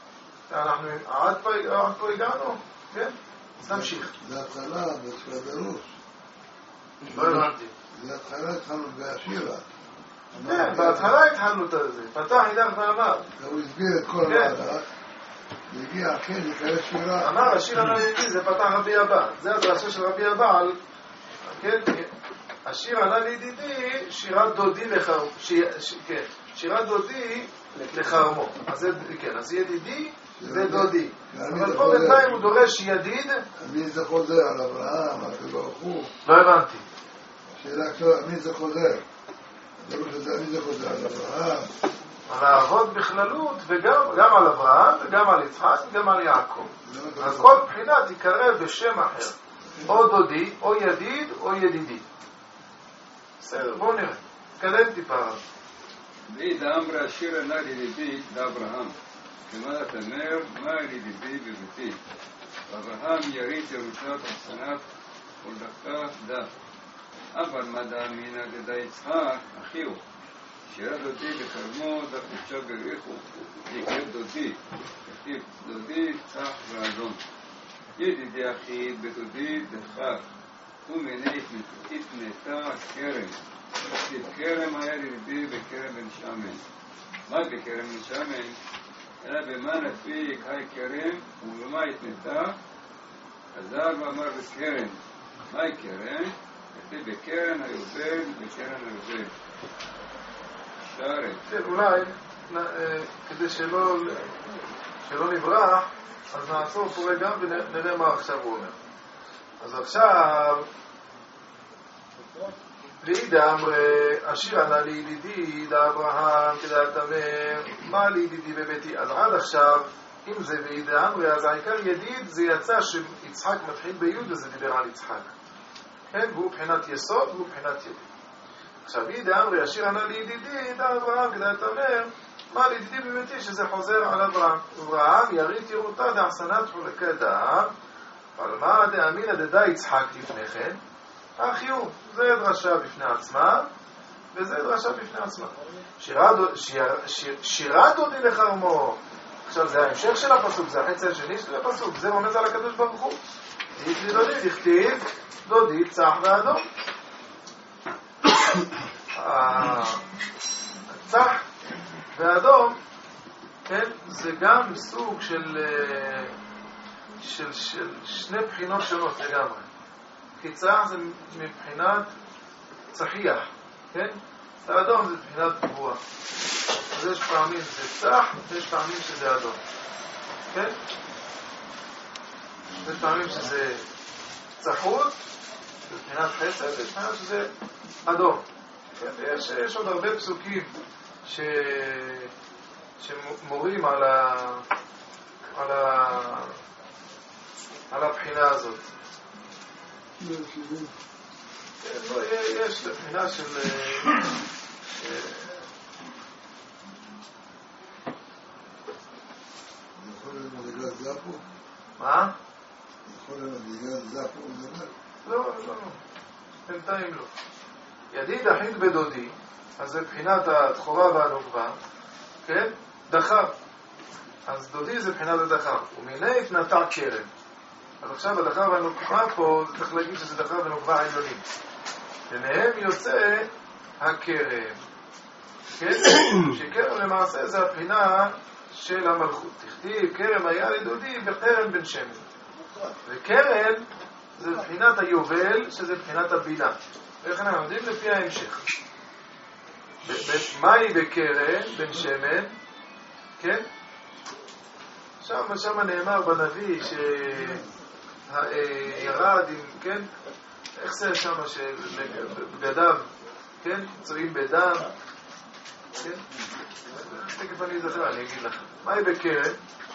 אנחנו עד פה, עד פה הגענו, כן? אז נמשיך. זה התחלה, בתחילת הראש. לא הבנתי. זה התחלה, התחלנו בהשירה. כן, בהתחלה התחלנו את זה. פתח אידך ואמר. הוא הסביר את כל המהלך. והגיע, כן, נקרא שירה. אמר, השיר הנלידי זה פתח רבי הבא. זה הדרשה של רבי הבעל. כן? השיר הנלידי, שירת דודי לחרמו. כן, שירת דודי לחרמו. אז זה, כן, אז ידידי זה דודי. אבל פה בינתיים הוא דורש ידיד. מי זה חוזר? על אברהם, על ברוך הוא? לא הבנתי. שאלה קצרה, מי זה חוזר? מי זה חוזר? על אברהם? על האבות בכללות, וגם על אברהם, וגם על יצחק, וגם על יעקב. אז כל בחינה תיקרא בשם אחר. או דודי, או ידיד, או ידידי. בסדר, בואו נראה. קדם טיפה. ואיד אמרה השיר ענה לידידי לאברהם. כמה אתה אומר, מה לידידי בביתי? אברהם יריד ירושת הסנת ולדקה דף. אבל מדע מינה דדה יצחק, אחיו. שירה דודי לחרמו דף נפשע בריחו. יקרא דודי, כתיב דודי צח ואדום. ידידי אחי בדודי דחק. ומנה התנתה כרם. כתיב כרם היה לידי בכרם בן שמן. מה בכרם בן שמן? אלא במה נפיק היי כרם ובמה התנתה? חזר ואמר בכרם. מהי כרם? כתיב בכרם היובל בכרם היובל. שרת. אולי, כדי שלא שלא נברח, אז נעצור פה רגע ונראה מה עכשיו הוא אומר. אז עכשיו, לידה אמרה, השיר ענה לידידי, לאברהם, כדעת אמר, מה לידידי בביתי? אז עד עכשיו, אם זה לידה אמרה, אז העיקר ידיד, זה יצא שיצחק מתחיל ביוד, וזה דיבר על יצחק. כן, והוא בחינת יסוד, והוא בחינת ידיד. עכשיו, לידה אמרה, השיר ענה לידידי, לאברהם, כדעת אמר, מה לידידי בביתי? שזה חוזר על אברהם. אברהם יריד ירותה דעשנת חולקי דם, אבל מה דאמינא דדה יצחק לפני כן? החיוב, זה דרשה בפני עצמה, וזה דרשה בפני עצמה. שירה דודי לחרמו. עכשיו, זה ההמשך של הפסוק, זה החצי השני של הפסוק, זה רומז על הקדוש ברוך הוא. דכתיב דודי, דכתיב דודי צח ואדום. הצח ואדום, כן, זה גם סוג של, של, של שני בחינות שונות לגמרי. כי צח זה מבחינת צחיח, כן? האדום זה מבחינת גבוה. אז יש פעמים זה צח, ויש פעמים שזה אדום. כן? יש פעמים שזה צחות, מבחינת חסד, ויש פעמים שזה אדום. כן? ויש יש עוד הרבה פסוקים ש... שמורים על ה... על ה... על הבחינה הזאת. יש לבחינה של יכול להיות מדרגת זפו? מה? יכול להיות מדרגת זפו מדבר? לא, לא, לא בינתיים לא. ידיד אחיד בדודי, אז זה בחינת הדחורה והנוקבה, כן? דחר. אז דודי זה בחינת הדחר, ומיני התנתה כרם. אז עכשיו הדחר והנוקבה פה, צריך להגיד שזה דחר ונוקבה עליונים. ומהם יוצא הכרם. כן? שכרם למעשה זה הבחינה של המלכות. תכתיב, כרם היה לדודי וכרם בן שמן. וכרם זה בחינת היובל, שזה בחינת הבינה. ואיך אנחנו יודעים לפי ההמשך. מהי בכרם בן שמן? כן? שם, שם נאמר בנביא ש... ירד עם, כן? איך זה שם שבגדיו, כן? צועים בדם, כן? תכף אני אזכר, אני אגיד לכם. מהי בקרן?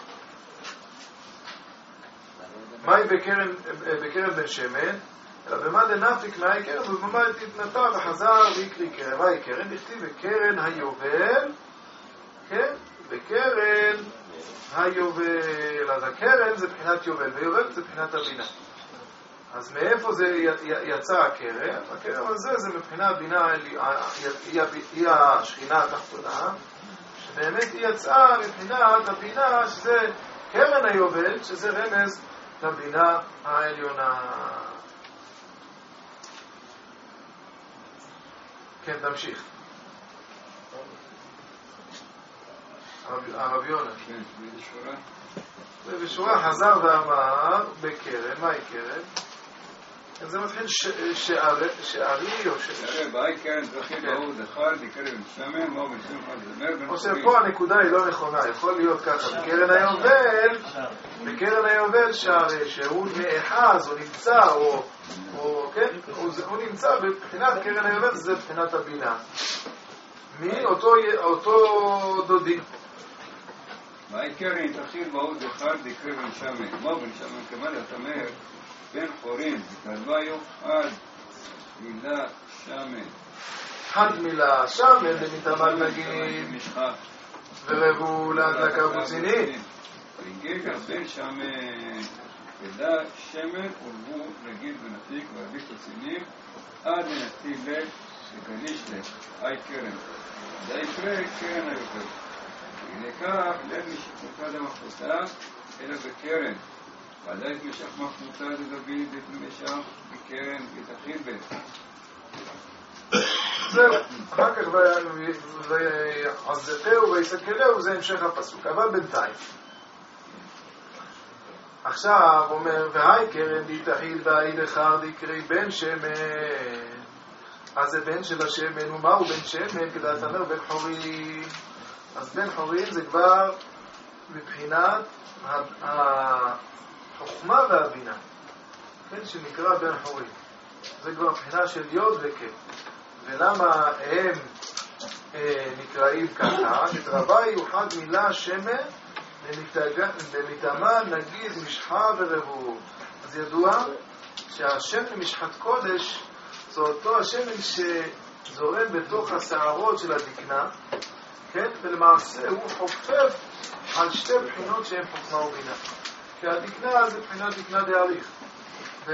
מהי בקרן, בקרן בן שמן? אלא במה דנפיק מהי קרן? ובמה התנתה וחזר ויקרי קרן. מהי קרן? דכתיב בקרן היובל, כן? בקרן היובל. אז הקרן זה בחינת יובל, ויובל זה בחינת הבינה. אז מאיפה זה יצא הקרן? הקרן הזה זה מבחינה הבינה, היא השכינה התחתונה, שבאמת היא יצאה מבחינת הבינה, שזה קרן היובל, שזה רמז לבינה העליונה. כן, תמשיך. הרב יונה. ובשורה חזר ואמר בקרן, מהי קרן? זה מתחיל שערי או שערי. באי קרן תחיל להוד אחד, לקרן שמן, לא בשמחה זמר. או שפה הנקודה היא לא נכונה, יכול להיות ככה. בקרן היובל, בקרן היובל שערי, שהוא נאחז או נמצא, או כן, הוא נמצא בבחינת קרן היובל, זה בחינת הבינה. מי? אותו דודי. באי קרן תחיל להוד אחד, לקרן שמן. מה בן שמן? כמה אתה אומר? בן חורין, תלוויו, עד מילה שמן. עד מילה שמן, במתאמן נגיד, ורבו להדלקה בוצינית. רגע בן שמן, ידע שמן, ולבו נגיד ונפיק והביק בוצינים, עד ננתי לב, שגניש לב, אי קרן. זה יקרה קרן היותר. הנה כך, לב משפוטה למחפותה, אלא בקרן. ועדיין משך מחמותה לדוד את משך בקרן ותחיל בית. זהו, אחר כך ועזתהו ויסקלהו זה המשך הפסוק, אבל בינתיים. עכשיו אומר, והי קרן די תחיל והי בחר דקרי בן שמן. אז זה בן של השמן, ומהו בן שמן? כדי אתה אומר בן חורים. אז בן חורים זה כבר מבחינת החוכמה והבינה, כן, שנקרא בן חורים. זה כבר מבחינה של יוד וכן. ולמה הם אה, נקראים ככה? נתרבה יוחד מילה שמן במתאמה נגיד משחה ורבו. אז ידוע שהשמן משחת קודש זה אותו השמן שזורם בתוך השערות של הדקנה, כן? ולמעשה הוא חופף על שתי בחינות שהן חוכמה ובינה. כי הדקנה זה בחינת דקנה דאריך. ו...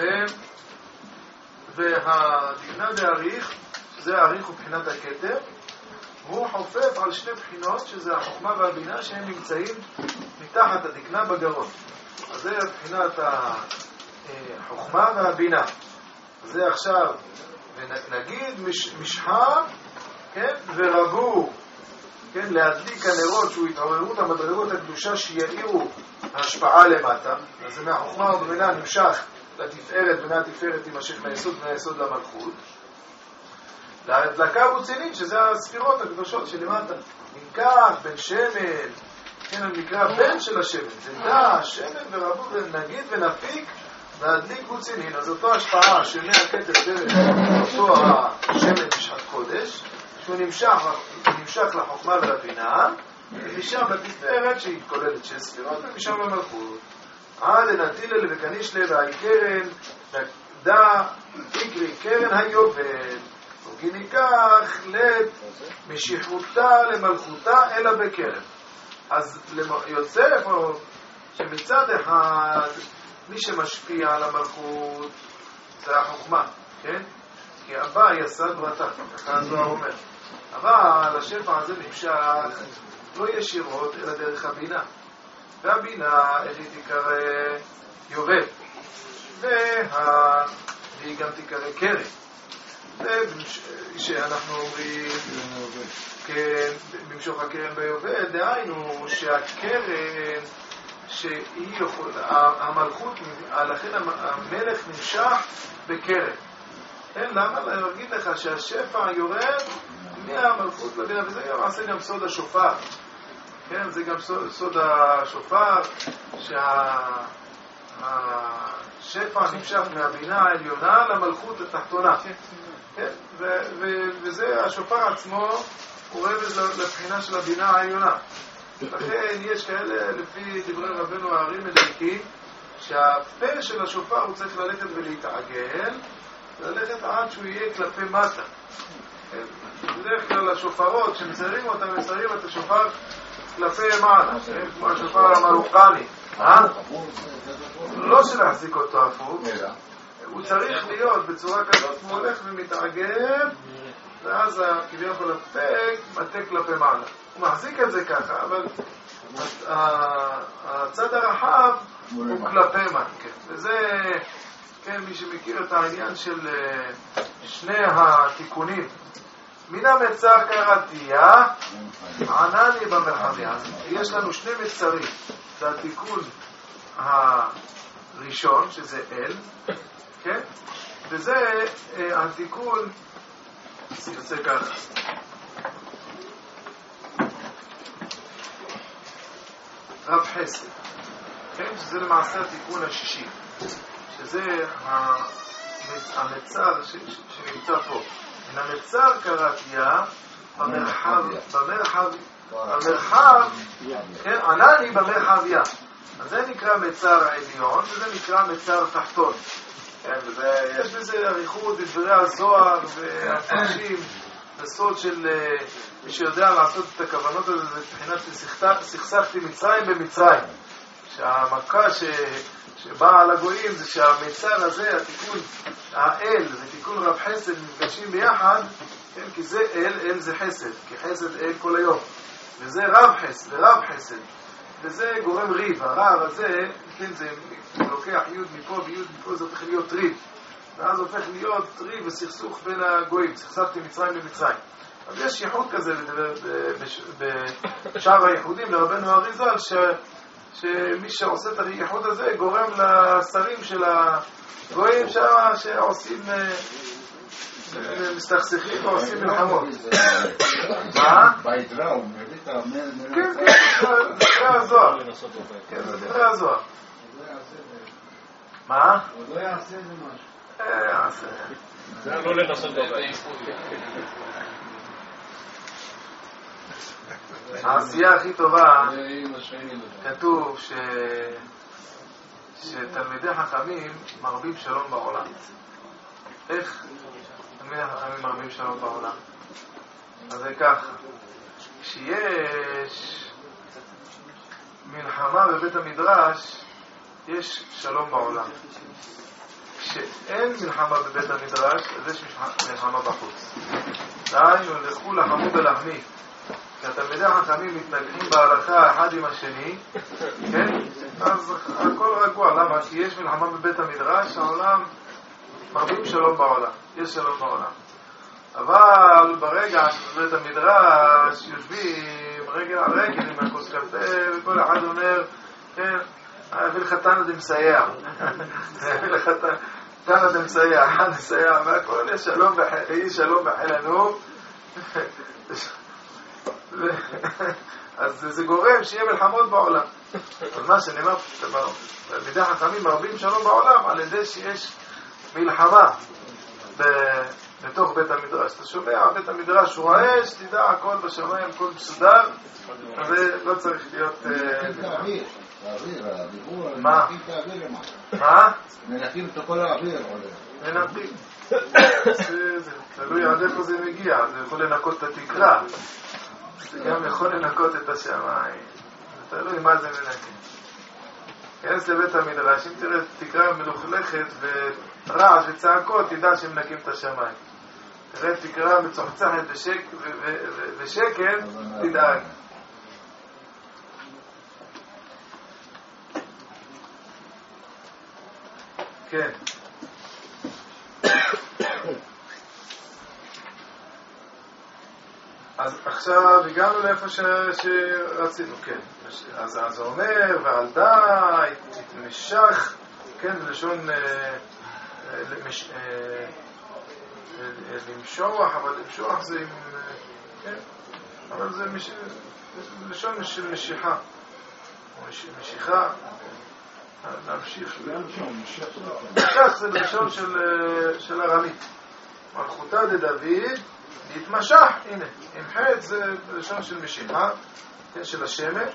והדקנה דאריך, שזה האריך ובחינת הכתר, הוא חופף על שתי בחינות, שזה החוכמה והבינה, שהם נמצאים מתחת הדקנה בגרון. אז זה בחינת החוכמה והבינה. זה עכשיו, ונגיד מש, משחה, כן? ורבו, כן? להדליק הנרות שהוא התעוררות המדרגות הקדושה שיעירו ההשפעה למטה. אז זה מהחוכמה והבינה נמשך לתפארת, ומהתפארת תימשך מהיסוד ומהיסוד למלכות. להדלקה בוצינית, שזה הספירות הקדושות שלמטה. ניקח בן שמן, כן, נקרא בן של השמן, זה דע, שמן ורבו ונגיד ונפיק להדליק בוצינין. אז אותו השפעה של מהכתר דרך אותו השמן משחת קודש, שהוא נמשך, נמשך לחוכמה ולבינה, ומשם לתפארת שהיא כוללת שש ספירות, ומשם למלכות. עד נטיל אל וקניש לב העיקרן, דע, תקרי קרן היובל, וכי ניקח לב משיחותה למלכותה אלא בקרן. אז יוצא פה שמצד אחד מי שמשפיע על המלכות זה החוכמה, כן? כי הבא יסד ותק, ככה הזוהר אומר. אבל השפע הזה נמשך לא ישירות אלא דרך הבינה. והבינה איך היא תיקרא יובל. וה... והיא גם תיקרא קרן. זה שאנחנו אומרים כן, במשוך הקרן ביובל, דהיינו שהקרן שהיא יכולה, המלכות, לכן המלך נמשך בקרן. כן, למה? להגיד לך שהשפע יורד מהמלכות לבינה, וזה למעשה גם סוד השופר. כן, זה גם סוד, סוד השופר, שהשפע נמשך מהבינה העליונה למלכות התחתונה. כן, ו- ו- וזה השופר עצמו הוא רמז לבחינה של הבינה העליונה. לכן יש כאלה, לפי דברי רבנו הארי מדייקים, שהפה של השופר הוא צריך ללכת ולהתעגל, ללכת עד שהוא יהיה כלפי מטה. בדרך כלל השופרות, כשמסיירים אותם, מסיירים את השופר כלפי מעלה, כמו השופר המרוקני. לא שלהחזיק אותו הפוך, הוא צריך להיות בצורה כזאת, הוא הולך ומתעגל, ואז כביכול הפה מטה כלפי מעלה. הוא מחזיק את זה ככה, אבל הצד הרחב הוא כלפי מה, כן. וזה, כן, מי שמכיר את העניין של שני התיקונים, מן המצר קראתיה, ענני במרחביה. יש לנו שני מצרים, זה התיקון הראשון, שזה אל, כן? וזה התיקון, זה יוצא ככה. רב חסד, כן? שזה למעשה התיקון השישי, שזה המצר שנמצא פה. מן המצר קראתיה במרחב, במרחב, במרחב, כן? ענני במרחביה. אז זה נקרא מצר העליון, וזה נקרא מצר תחתון. כן, ויש בזה אריכות בדברי הזוהר והפרשים, בסוד של מי שיודע לעשות את הכוונות הזה, זה מבחינת סכסכתי מצרים במצרים. שהמכה ש... שבאה על הגויים זה שהמצר הזה, התיקון האל ותיקון רב חסד נפגשים ביחד, כן, כי זה אל, אל זה חסד, כי חסד אל כל היום. וזה רב חסד, ורב חסד. וזה גורם ריב, הרב הזה, כן, זה לוקח יוד מפה ויוד מפה, זה הופך להיות ריב. ואז הופך להיות ריב וסכסוך בין הגויים, סכסכתי מצרים במצרים. אז יש ייחוד כזה בשאר הייחודים לרבנו אריז"ל, ש... שמי שעושה את הייחוד הזה גורם לשרים של הגויים שעושים מסתכסכים ועושים מלחמות. מה? בעדרה הוא מביא את המל... כן, כן, זה דברי הזוהר. כן, זה דברי הזוהר. מה? עוד לא יעשה זה משהו. אה, יעשה. זה לא לנסות בבית. העשייה הכי טובה, כתוב ש... שתלמידי חכמים מרבים שלום בעולם. איך תלמידי חכמים מרבים שלום בעולם? אז זה ככה, כשיש מלחמה בבית המדרש, יש שלום בעולם. כשאין מלחמה בבית המדרש, אז יש מלחמה בחוץ. דהיינו, לכו לחמו בלחמי. כשהתלמידי החכמים מתנגחים בהלכה אחד עם השני, כן? אז הכל רגוע. למה? כי יש מלחמה בבית המדרש, העולם מרבים שלום בעולם. יש שלום בעולם. אבל ברגע שבבית המדרש יושבים רגל על רגל עם הכוס קפה, וכל אחד אומר, כן, ולחתן עד מסייע. ולחתן עד מסייע, אחד מסייע, והכל יש שלום בחילנו. אז זה גורם שיהיה מלחמות בעולם. אז מה שנאמר, תלמידי חכמים מרבים שלום בעולם על ידי שיש מלחמה בתוך בית המדרש. אתה שומע, בית המדרש הוא האש, תדע, הכל בשמיים, הכל מסודר, אז זה לא צריך להיות... מה? מה? מנחים את כל האוויר. מנחים. זה תלוי עד איפה זה מגיע, זה יכול לנקות את התקרה. זה גם יכול לנקות את השמיים. זה תלוי מה זה מנקה. כנס לבית המדרש, אם תראה תקרה מלוכלכת ורעש וצעקות, תדע שמנקים את השמיים. תראה תקרה מצוחצחת ושקט, תדאג. כן. אז עכשיו הגענו לאיפה ש... שרצינו, כן. אז זה אומר, ועל די, התמשך, כן, לשון למש... למשוח, אבל למשוח זה עם... כן, אבל זה מש... לשון של משיכה. משיכה, להמשיך. משיך זה לשון של, של ארמית. מלכותה דדוד, להתמשך, הנה, עם חטא זה לשון של משיכה, כן, של השמש.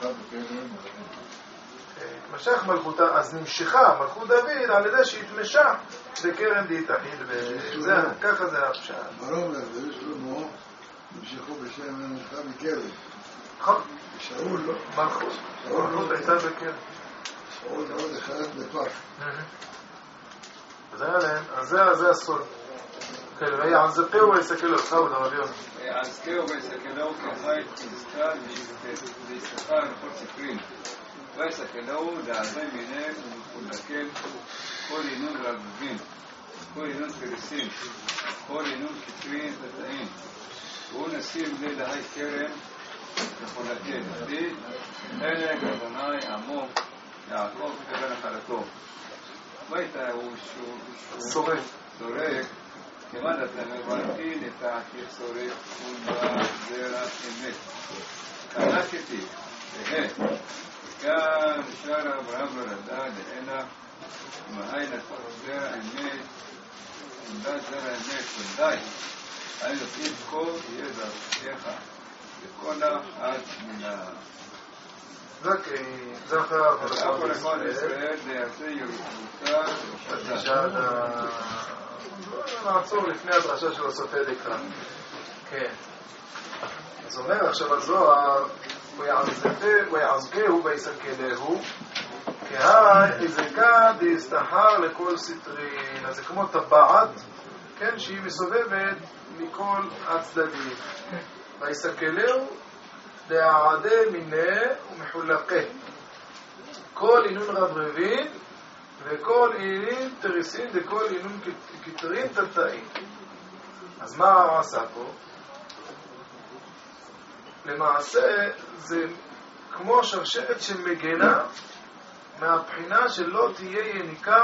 התמשך מלכותה, אז נמשכה מלכות דוד על ידי שהתמשך בקרן דהתחיל, וזה, ככה זה הפשט. ברור לך, זה שלמה, נמשכו בשם מלכה בקרן. נכון. שאול לא. מלכות, מלכות הייתה בקרן. שאול עוד אחד בפח. אז היה להם, אז זה הסוד. כן, ויעזקהו ויסקלו, חבוד הרב יונה. ויעזקהו ויסקלו כחי תזכר ויסקר לכל סקרין. ויסקלו דעזי מיני ומחולקל כל עינון רבבים, כל עינון פרסים, כל עינון כתרין תתאים. והוא נשים לי להי קרן מחולקל. בי חלק אדוני עמו יעקב קרן נחלתו. ואיתה הוא סורק. סורק. כיוון אתה מברכים את העתיך סורק ובזרע אמת. קלטתי, תהה, כאן שר אברהם לרדה לעינה, ומהי נתן זרע אמת, עמדת זרע אמת, ודאי, אני נותנים כל ידע פתיך, וכל אחד מן ה... זה אחרי אף לכל ישראל ליעשה ירושתה ושדה. נעצור לפני הדרשה של הסופי דקרא. כן. אז אומר עכשיו הזוהר, ויעזקהו ויסקלהו, כהי הזקה דהסתחר לכל סטרין. אז זה כמו טבעת, כן, שהיא מסובבת מכל הצדדים. ויסקלהו דעדי מיני ומחולקה. כל עינון רברבים וכל עינין תריסין וכל עינון כתרין תתאים. אז מה הוא עשה פה? למעשה זה כמו שרשרת שמגנה מהבחינה שלא תהיה יניקה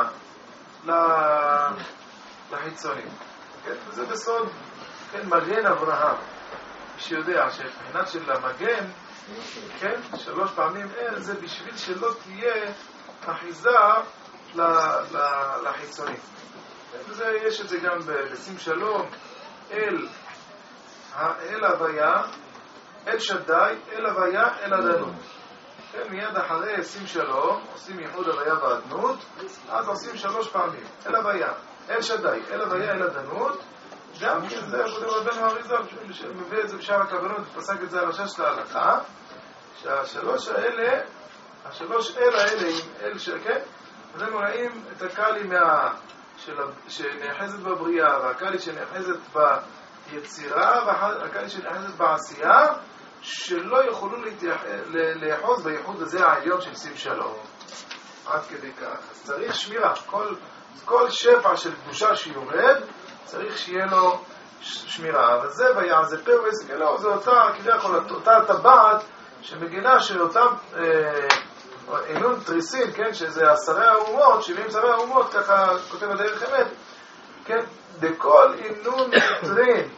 לחיצונים. כן? וזה בסוד, כן, מגן אברהם. מי שיודע שהבחינה של המגן, כן, שלוש פעמים אין, זה בשביל שלא תהיה אחיזה לחיצונים. וזה, יש את זה גם בשים שלום, אל, אל הוויה, אל שדי, אל הוויה, אל הדנות. כן, מיד אחרי שים שלום, עושים ייחוד הוויה והדנות, אז עושים שלוש פעמים, אל הוויה, אל שדי, אל הוויה, אל הדנות, גם כן זה קודם רבנו אריזל, שמביא את זה בשאר הכוונות, ופסק את זה על השש להלכה, שהשלוש האלה, השלוש אל האלה עם אל שכן, אז הם רואים את הקלי מה... שנאחזת בבריאה, והקלי שנאחזת ביצירה, והקלי שנאחזת בעשייה, שלא יכולו לאחוז בייחוד הזה העליון של שים שלום. עד כדי כך. אז צריך שמירה. כל, כל שפע של קדושה שיורד, צריך שיהיה לו שמירה. וזה ויעזקהו ויסקלהו, זה אותה, כביכול, אותה טבעת שמגינה של אותם אה, עינון תריסין, כן, שזה עשרי האומות, שבעים עשרי האומות, ככה כותב הדרך אמת, כן, דכל עינון תרין,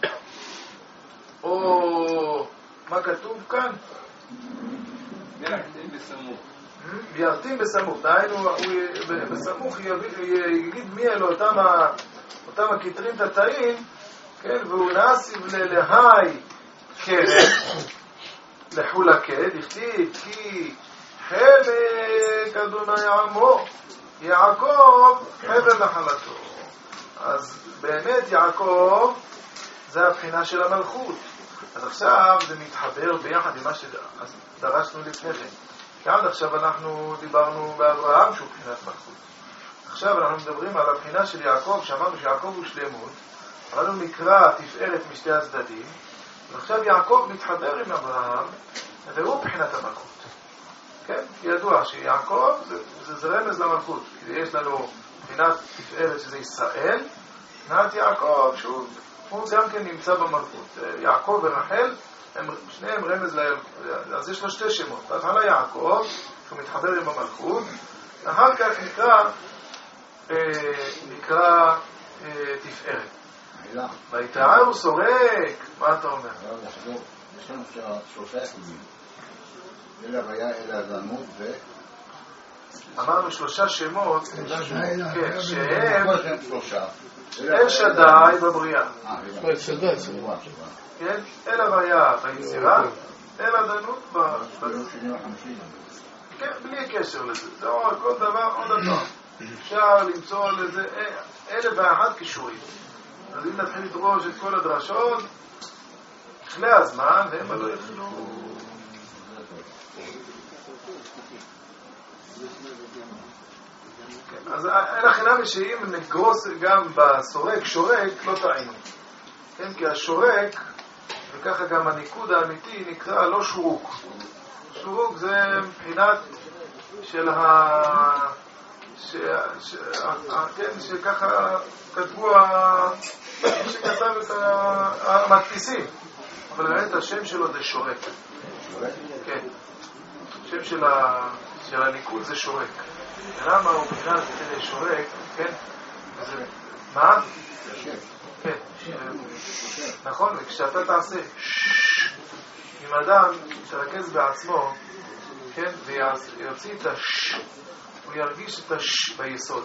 או מה כתוב כאן? מיירטים בסמוך. מיירטים בסמוך, דהיינו, בסמוך יגיד מי אלו אותם הכתרים תתאים, כן, והוא נאסיב להי קרן, לחולקה, דכתיב כי חלק אדוני עמו, יעקב חבל נחלתו. אז באמת יעקב זה הבחינה של המלכות. אז עכשיו זה מתחבר ביחד עם מה שדרשנו לפני כן. כי עד עכשיו אנחנו דיברנו באברהם שהוא בחינת מלכות. עכשיו אנחנו מדברים על הבחינה של יעקב, שאמרנו שיעקב הוא שלמות, אבל הוא נקרא תפארת משתי הצדדים, ועכשיו יעקב מתחבר עם אברהם, והוא בחינת המלכות. כן? ידוע שיעקב זה, זה, זה רמז למלכות, כי יש לנו בחינת תפארת שזה ישראל, בחינת יעקב שהוא הוא גם כן נמצא במלכות. יעקב ורחל, הם, שניהם רמז לילכות, אז יש לו שתי שמות. בהתחלה יעקב, שהוא מתחבר עם המלכות, אחר כך נקרא, אה, נקרא אה, תפארת. ויתער הוא סורק, מה אתה אומר? יש לנו שלושה יחודים. אל הוויה, אל הדנות ו... אמרנו שלושה שמות, כן, שהם אל שדי בבריאה. אל שדי, כן, אל הוויה ביצירה, אל הדנות בבריאה. כן, בלי קשר לזה. זה כל דבר, עוד דבר. אפשר למצוא לזה אלף ואחת קישורים. אז אם נתחיל לדרוש את כל הדרשות, יכלה הזמן, והם לא יכלו. אז אין החינמי שאם נגרוס גם בסורק, שורק, לא טעינו. כן, כי השורק, וככה גם הניקוד האמיתי, נקרא לא שורוק. שורוק זה מבחינת של ה... ש... ש... כן, שככה כתבו ה... שכתב את המדפיסים. אבל באמת השם שלו זה שורק. כן. השם של, ה... של הניקוד זה שורק. למה הוא מבחינת שורק, כן? זה... מה? כן. נכון, וכשאתה תעשה אם אדם יתרכז בעצמו, כן, ויוציא את הש, הוא ירגיש את הש ביסוד.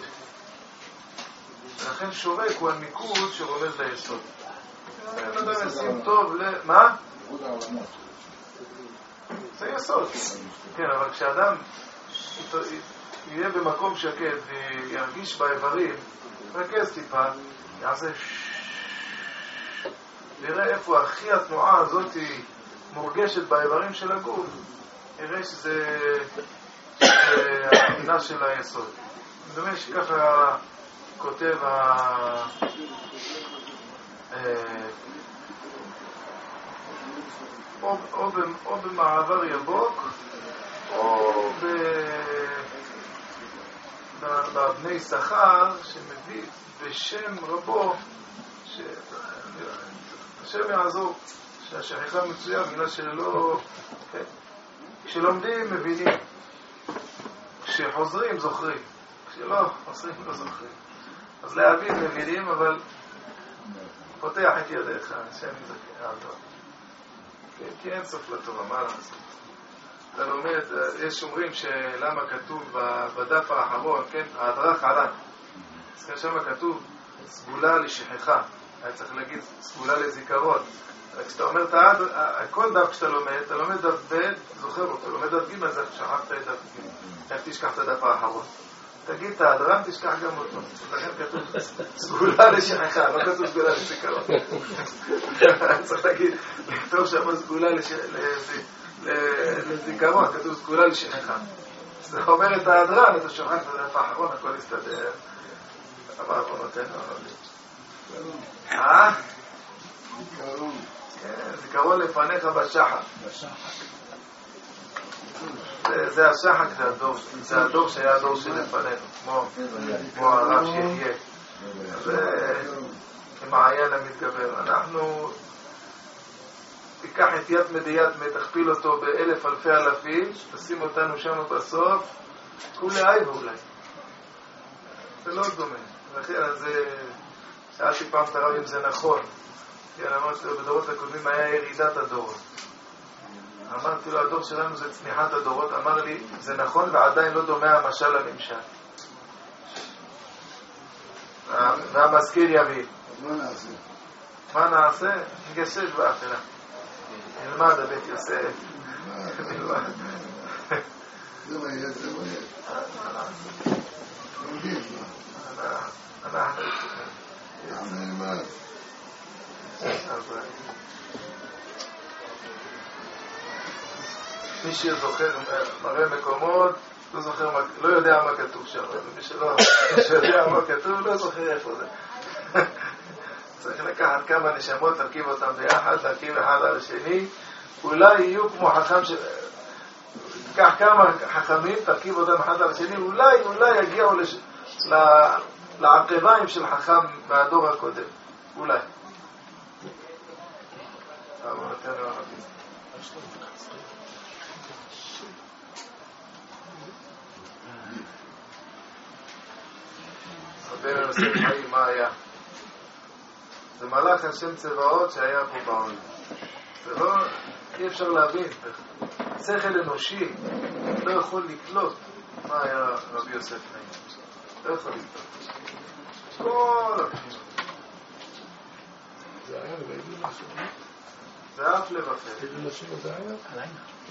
ולכן שורק הוא הניקוד שרומז ליסוד. אני לא יודע, נשים טוב ל... מה? זה יסוד. כן, אבל כשאדם יהיה במקום שקט וירגיש באיברים, יתרכז טיפה, יעשה ש... נראה איפה הכי התנועה הזאת מורגשת באיברים של הגוף, נראה שזה הבחינה של היסוד. דומה שככה כותב ה... או, או, או במעבר יבוק או ב... בבני שכר שמביא בשם רבו ש... השם יעזור שהשכחה מצויה בגלל שלא... כן? כשלומדים מבינים, כשחוזרים זוכרים, כשלא חוזרים לא זוכרים. אז להבין מבינים, אבל פותח את ידיך, השם יעזור. כן, כי אין סוף לתורה, מה לעשות? אתה לומד, יש אומרים שלמה כתוב בדף האחרון, כן, ההדרך עלה. אז כאן שמה כתוב סגולה לשכחה. היה צריך להגיד סגולה לזיכרון. כשאתה אומר את העד, כל דף כשאתה לומד, אתה לומד דף ב', זוכר אותו, לומד דף ג', אז שכחת את דף ג', איך תשכח את הדף האחרון. תגיד את ההדרם, תשכח גם אותו. לכן כתוב סגולה לשכחה, לא כתוב סגולה לזיכרון. צריך להגיד, לכתוב שם סגולה לזיכרון, כתוב סגולה לשכחה. זה אומר את ההדרם, אתה שוכח את הדף האחרון, הכל יסתדר. אבל הוא נותן לו אה? זיכרון. כן, זיכרון לפניך בשחק. זה השחק, זה הדור שהיה הדור שלפנינו, כמו הרב שיהיה. זה כמעיין המתגבר. אנחנו תיקח את יד מדיית תכפיל אותו באלף אלפי אלפים, תשים אותנו שם בסוף, כולי אי ואולי. זה לא דומה. לכן זה... שאלתי פעם את הרב אם זה נכון. כן, אמרתי לו, בדורות הקודמים היה ירידת הדורות. אמרתי לו, הדור שלנו זה צניחת הדורות. אמר לי, זה נכון ועדיין לא דומה המשל לנמשל. והמזכיר יביא. מה נעשה? מה נעשה? נגשש באפלה. נלמד הבית יוסף. נלמד. זה מה יהיה, זה מה יהיה. לומדים, מה? אנחנו... גם נלמד. מי שזוכר, מראה מקומות, לא זוכר, לא יודע מה כתוב שם, מי שלא יודע מה כתוב, לא זוכר איפה זה. צריך לקחת כמה נשמות, תרכיב אותם ביחד, תרכיב אחד על השני, אולי יהיו כמו חכם של... תיקח כמה חכמים, תרכיב אותם אחד על השני, אולי, אולי יגיעו לש... לעקביים של חכם מהדור הקודם, אולי. אבל נתנו הרבים. רבינו יוסף חיים, מה היה? זה מלאך השם צבאות שהיה פה בעולם. זה לא, אי אפשר להבין. שכל אנושי לא יכול לקלוט מה היה רבי יוסף חיים. לא יכול לקלוט. כל הבחינות. זה היה לביידו לשם. זה אף לבחר. ביידו לשם זה היה? עליי.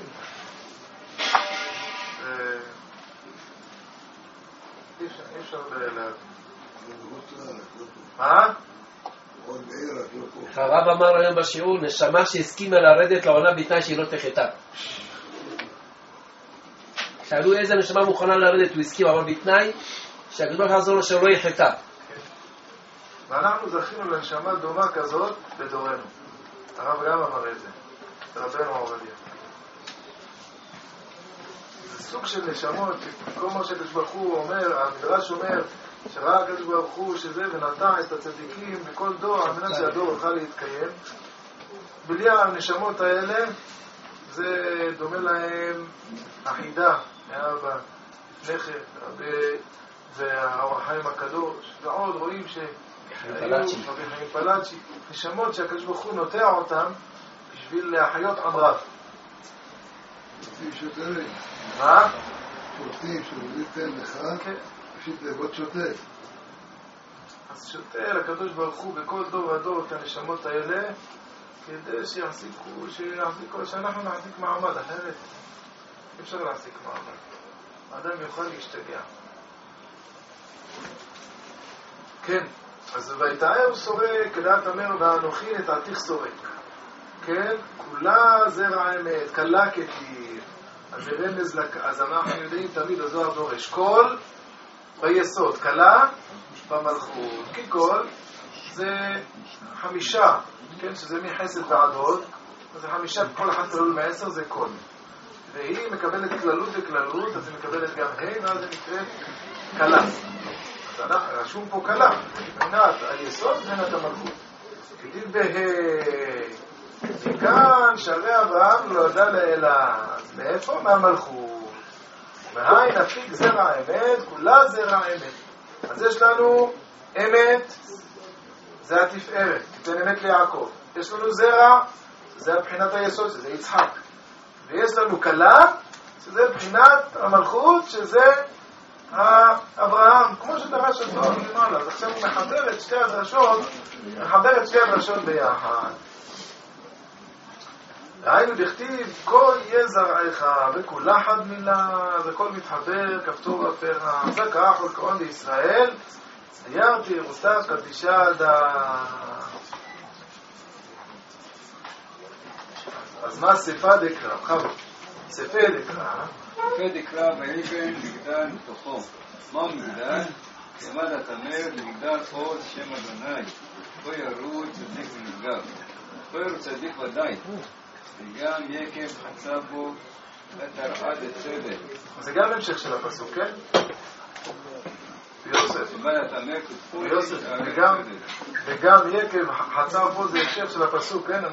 אי אפשר להבין. מה? הרב אמר היום בשיעור, נשמה שהסכימה לרדת לעולם בתנאי שהיא לא תחתה. שאלו איזה נשמה מוכנה לרדת, הוא הסכים, אבל בתנאי שהקדוש יעזור לו שלא יחטא. ואנחנו זכינו לנשמה דומה כזאת בדורנו. הרב גם אמר את זה, רבנו עובדיה. זה סוג של נשמות, כל מה שהקדוש ברוך הוא אומר, המדרש אומר, שראה הקדוש ברוך הוא שזה ונטע את הצדיקים בכל דור, על מנת שהדור יוכל להתקיים. בלי הנשמות האלה, זה דומה להם החידה, מאבא, נכד, והאור החיים הקדוש, ועוד רואים ש... רבי חיים פלאצ'י, נשמות שהקדוש ברוך הוא נוטע אותם בשביל להחיות עם רב. שופטים שוטרים. מה? שופטים שופטים לך, פשוט לעבוד שוטף. אז שוטה לקדוש ברוך הוא בכל דור ודור את הנשמות האלה, כדי שיחזיקו, שיחזיקו, שאנחנו נחזיק מעמד, אחרת אי אפשר להחזיק מעמד. האדם יוכל להשתגע. כן. אז ויתאר סורק, כדעת אמר, ואנוכי נטעתיך סורק. כן? כולה זרע האמת, קלה כתיב. אז רמז, לק... אז אנחנו יודעים תמיד, הזוהר דורש. כל ביסוד, קלה במלכות. כי כל זה חמישה, כן? שזה מחסד ועד הוד. אז חמישה, כל אחד כלול מעשר זה כל. והיא מקבלת כללות וכללות, אז היא מקבלת גם ה' ואז היא נקראת קלה. אז אנחנו רשום פה קלה, מבחינת היסוד מבחינת המלכות. כתיב בה' מכאן שערי אברהם לא ידע לאלה. אז מאיפה? מהמלכות. מהי נפיק זרע האמת, כולה זרע האמת. אז יש לנו אמת, זה התפארת, תיתן אמת ליעקב. יש לנו זרע, זה מבחינת היסוד, שזה יצחק. ויש לנו קלה, שזה מבחינת המלכות, שזה אברהם, כמו שדרש אותו למעלה. אז עכשיו הוא מחבר את שתי הדרשות, מחבר את שתי הדרשות ביחד. היינו דכתיב, כל יהיה זרעך, וכולה חד מילה, וכל מתחבר, כפתור בפרח, זה כך ולקרון בישראל, סיירתי, רותה, קדישה עדה. אז מה ספה דקרא? חבר, ספה דקרא. ספה דקרא ואבן מגדל בתוכו. מה מגדל? כמד התמר למגדל עוז שם אדוני. פה ירו צדיק ונפגע. פה ירו צדיק ודאי. וגם יקב חצה בו ותרעד את צדק. זה גם המשך של הפסוק, כן? ביוסף. כמד התמר כתפו ביוסף. וגם יקב חצה בו זה המשך של הפסוק, כן?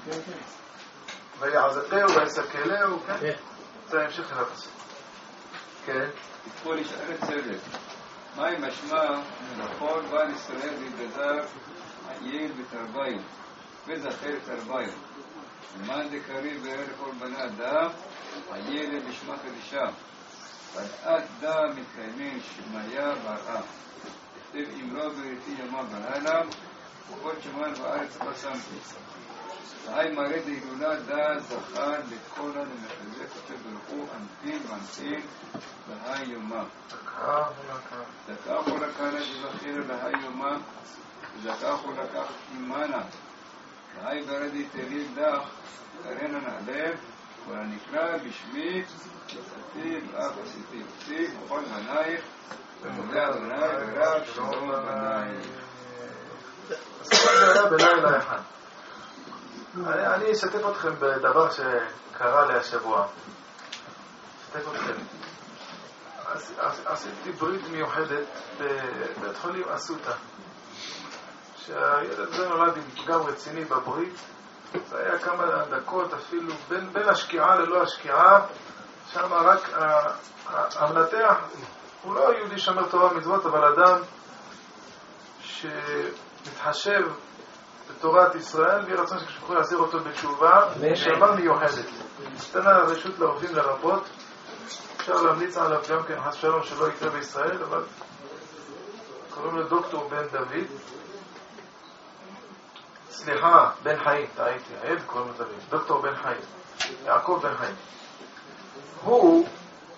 ויעזקהו ויסקלהו, כן? זה המשך של הפסוק. כן? כתפו לשאר את צדק. מה עם משמע לכל בעל ישראל והתגזר היעיל בתרביים וזכר תרביים. למען דקרי בערך כל בני אדם הילד בשמה קדישה ועד דם מתקיימים שמיה ברעה. כתב אמרו בריתי ימה בלילה וכל שמן בארץ חסמתי. והי מראה דהילולה דה זכר לתכונה למחזק כתב ברכו אנפין ואנפין והי יומה. דקה חולקנה דבחיר להי יומה ודקה חולקה אימנה. והי ברדי תליל דח קרנה נעלב ולנקרא בשמי וצאתי ואף עשיתי עשי וכל בנייך ומודה אדוני ורב שלום בנייך. אז זה היה בלילה אחד. אני אשתף אתכם בדבר שקרה לי השבוע. אשתף אתכם. עשיתי ברית מיוחדת בבית חולים אסותא. שהילד זה נולד עם פגם רציני בברית. זה היה כמה דקות אפילו בין, בין השקיעה ללא השקיעה. שם רק המנתח, הוא לא יהודי שומר תורה מצוות, אבל אדם שמתחשב בתורת ישראל, ויהיה רצון שכשבחור יעשיר אותו בתשובה, שאמר מיוחדת. נתנה הרשות לעובדים לרבות, אפשר להמליץ עליו גם כן חס שלום שלא יקרה בישראל, אבל קוראים לו דוקטור בן דוד, סליחה, בן חיים, טעיתי, העד קוראים לו דוד, דוקטור בן חיים, יעקב בן חיים. הוא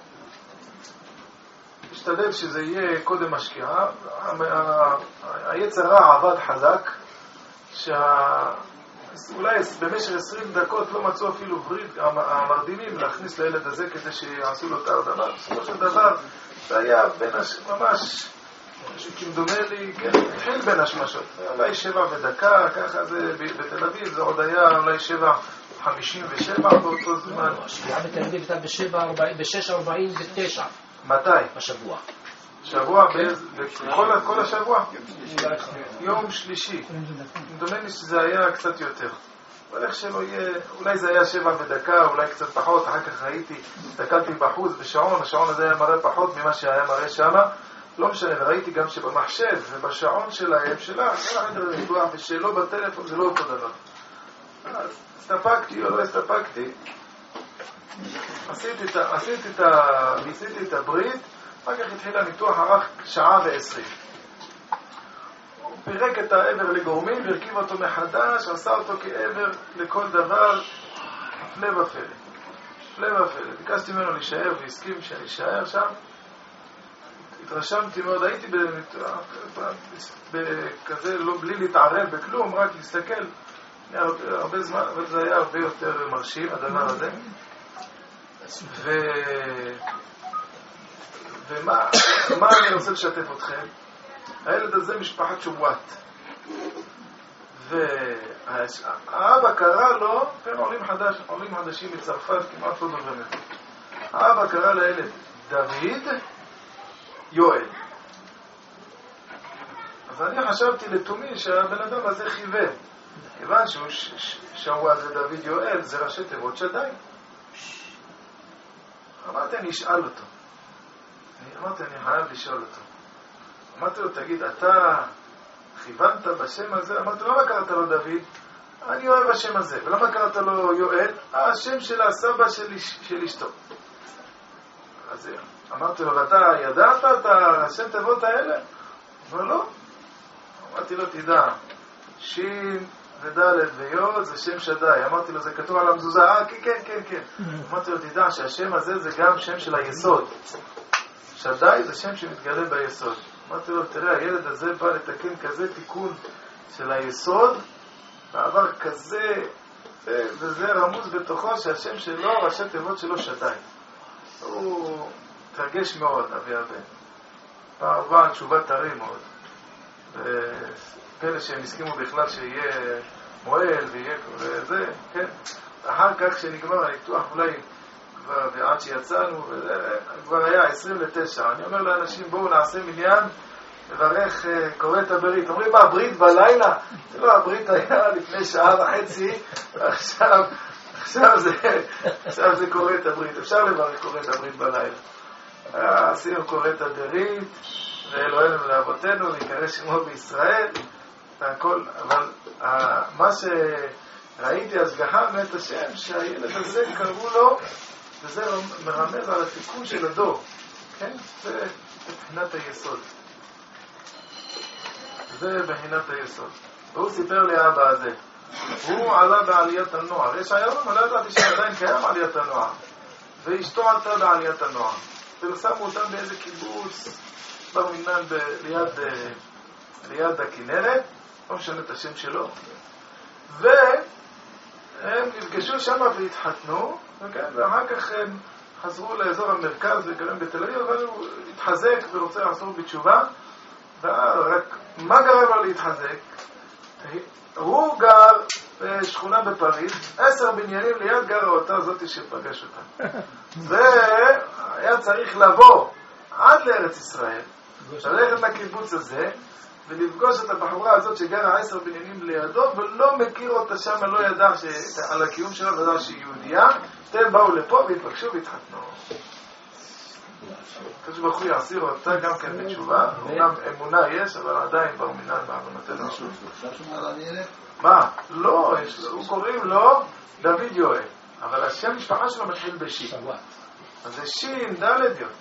השתדל שזה יהיה קודם השקיעה, היצר רע עבד חזק, שהמנתח אולי במשך עשרים דקות לא מצאו אפילו ברית, המרדימים, להכניס לילד הזה כדי שיעשו לו את הרדמה. בסופו של דבר, זה היה בין הש... ממש, כמדומה לי, כן, התחיל בין השמשות. אולי שבע ודקה, ככה זה בתל אביב, זה עוד היה אולי שבע חמישים ושבע באותו זמן. השביעה בתל אביב הייתה בשש ארבעים ותשע. מתי? בשבוע. שבוע, כל, כל השבוע? יום שלישי. דומה לי שזה היה קצת יותר. אבל איך שלא יהיה, אולי זה היה שבע ודקה, אולי קצת פחות, אחר כך ראיתי, הסתכלתי בחוץ בשעון, השעון הזה היה מראה פחות ממה שהיה מראה שמה. לא משנה, ראיתי גם שבמחשב ובשעון שלהם, שלה, כל החדר ניתוח ושלא בטלפון, זה לא אותו דבר. אז הסתפקתי או לא הסתפקתי, עשיתי את, עשיתי את, עשיתי את הברית, אחר כך התחיל הניתוח ארך שעה ועשרים. הוא פירק את העבר לגורמים והרכיב אותו מחדש, עשה אותו כעבר לכל דבר, הפלא ופלא. הפלא ופלא. ביקשתי ממנו להישאר והסכים שאני אשאר שם. התרשמתי מאוד, הייתי בכזה, לא, בלי להתערב בכלום, רק להסתכל. הרבה זמן, אבל זה היה הרבה יותר מרשים, הדבר הזה. ו... ומה מה אני רוצה לשתף אתכם? הילד הזה משפחת שובואט. והאבא קרא לו, כן, עולים חדש, עולים חדשים מצרפת, כמעט לא דוברים את זה. האבא קרא לילד דוד יואל. אז אני חשבתי לתומי שהבן אדם הזה חיוור. כיוון שהוא שואט ודוד יואל, זה ראשי תיבות שדי. אמרתי, אני אשאל אותו. אני אמרתי, אני חייב לשאול אותו. אמרתי לו, תגיד, אתה כיוונת בשם הזה? אמרתי, למה קראת לו דוד? אני אוהב השם הזה. ולמה קראת לו יואל? השם של הסבא של אשתו. אז אמרתי לו, ואתה ידעת את השם תיבות האלה? אמר, לא. אמרתי לו, תדע, שין ודלת ויוד זה שם שדי. אמרתי לו, זה כתוב על המזוזה. אה, כן, כן, כן, כן. אמרתי לו, תדע שהשם הזה זה גם שם של היסוד. שדי זה שם שמתגלה ביסוד. אמרתי לו, תראה, הילד הזה בא לתקן כזה תיקון של היסוד, בעבר כזה, וזה רמוז בתוכו שהשם שלו, ראשי תיבות שלו שדי. הוא תרגש מאוד, אבי הבן. הוא בא על תשובה טרי מאוד. ופלא שהם הסכימו בכלל שיהיה מועל ויהיה וזה, כן. אחר כך שנגמר הניתוח, אולי כבר, ועד שיצאנו, כבר היה עשרים ותשע. אני אומר לאנשים, בואו נעשה מניין, לברך קורא את הברית. אומרים, מה, ברית בלילה? זה לא, הברית היה לפני שעה וחצי, ועכשיו, עכשיו זה, עכשיו זה קורא את הברית. אפשר לברך קורא את הברית בלילה. עשינו קורא את הברית, ואלוהינו לאבותינו, ויקרא שמו בישראל, והכל, אבל מה שראיתי השגחה מת השם, שהילד הזה קראו לו, וזה מרמז על התיקון של הדור, כן? זה בחינת היסוד. זה בחינת היסוד. והוא סיפר לי האבא הזה, הוא עלה בעליית הנוער. יש היום, אני לא ידעתי שעדיין קיים עליית הנוער. ואשתו עלתה בעליית הנוער. ושמו אותם באיזה קיבוץ, בר מינן ליד, ליד הכנרת, לא משנה את השם שלו. והם נפגשו שם והתחתנו, ואחר כך הם חזרו לאזור המרכז וגרים בתל אביב, אבל הוא התחזק ורוצה לעשות בתשובה. ורק מה גרם לו להתחזק? הוא גר בשכונה בפריז, עשר בניינים ליד גרה אותה זאתי שפגש אותה. והיה צריך לבוא עד לארץ ישראל, ללכת לקיבוץ הזה, ולפגוש את הבחורה הזאת שגרה עשר בניינים לידו, ולא מכיר אותה שם, לא ידע על הקיום שלה, לא ידע שהיא יהודייה. שתיהם באו לפה והתפגשו והתחתנו. קדוש ברוך הוא יעשיר אותה גם כן בתשובה. אומנם אמונה יש, אבל עדיין בר מינן בעוונותינו. מה? לא, הוא קוראים לו דוד יואל, אבל השם משפחה שלו מתחיל בשין. אז זה שין, דלת יוד.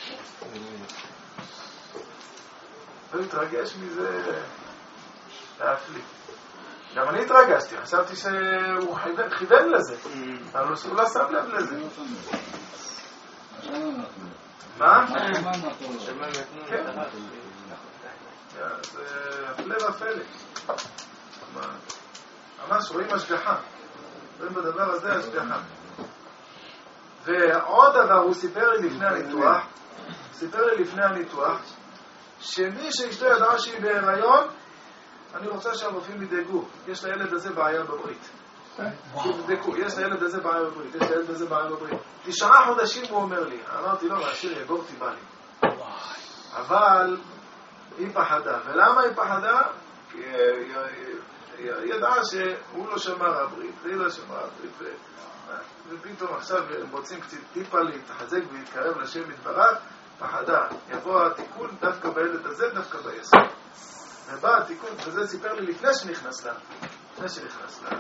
הוא התרגש מזה להפליא. גם אני התרגשתי, חשבתי שהוא כיוון לזה, אבל הוא לא שם לב לזה. מה? כן. זה הפלא והפלא. ממש רואים השגחה. רואים בדבר הזה השגחה. ועוד דבר, הוא סיפר לי לפני הניתוח, סיפר לי לפני הניתוח, שמי שאשתו ידעה שהיא בהיריון, אני רוצה שהרופאים ידאגו, יש לילד הזה בעיה בברית. תבדקו, יש לילד הזה בעיה בברית, יש לילד הזה בעיה בברית. תשעה חודשים הוא אומר לי, אמרתי לו, השיר יגור תיבא לי. אבל היא פחדה. ולמה היא פחדה? כי היא ידעה שהוא לא שמר הברית, והיא לא שמר הברית. ופתאום עכשיו הם רוצים קצת טיפה להתחזק ולהתקרב לשם יתברך, פחדה. יבוא התיקון דווקא בילד הזה, דווקא ביסוד. ובא התיקון, וזה סיפר לי לפני שנכנס לה. לפני שנכנס לה.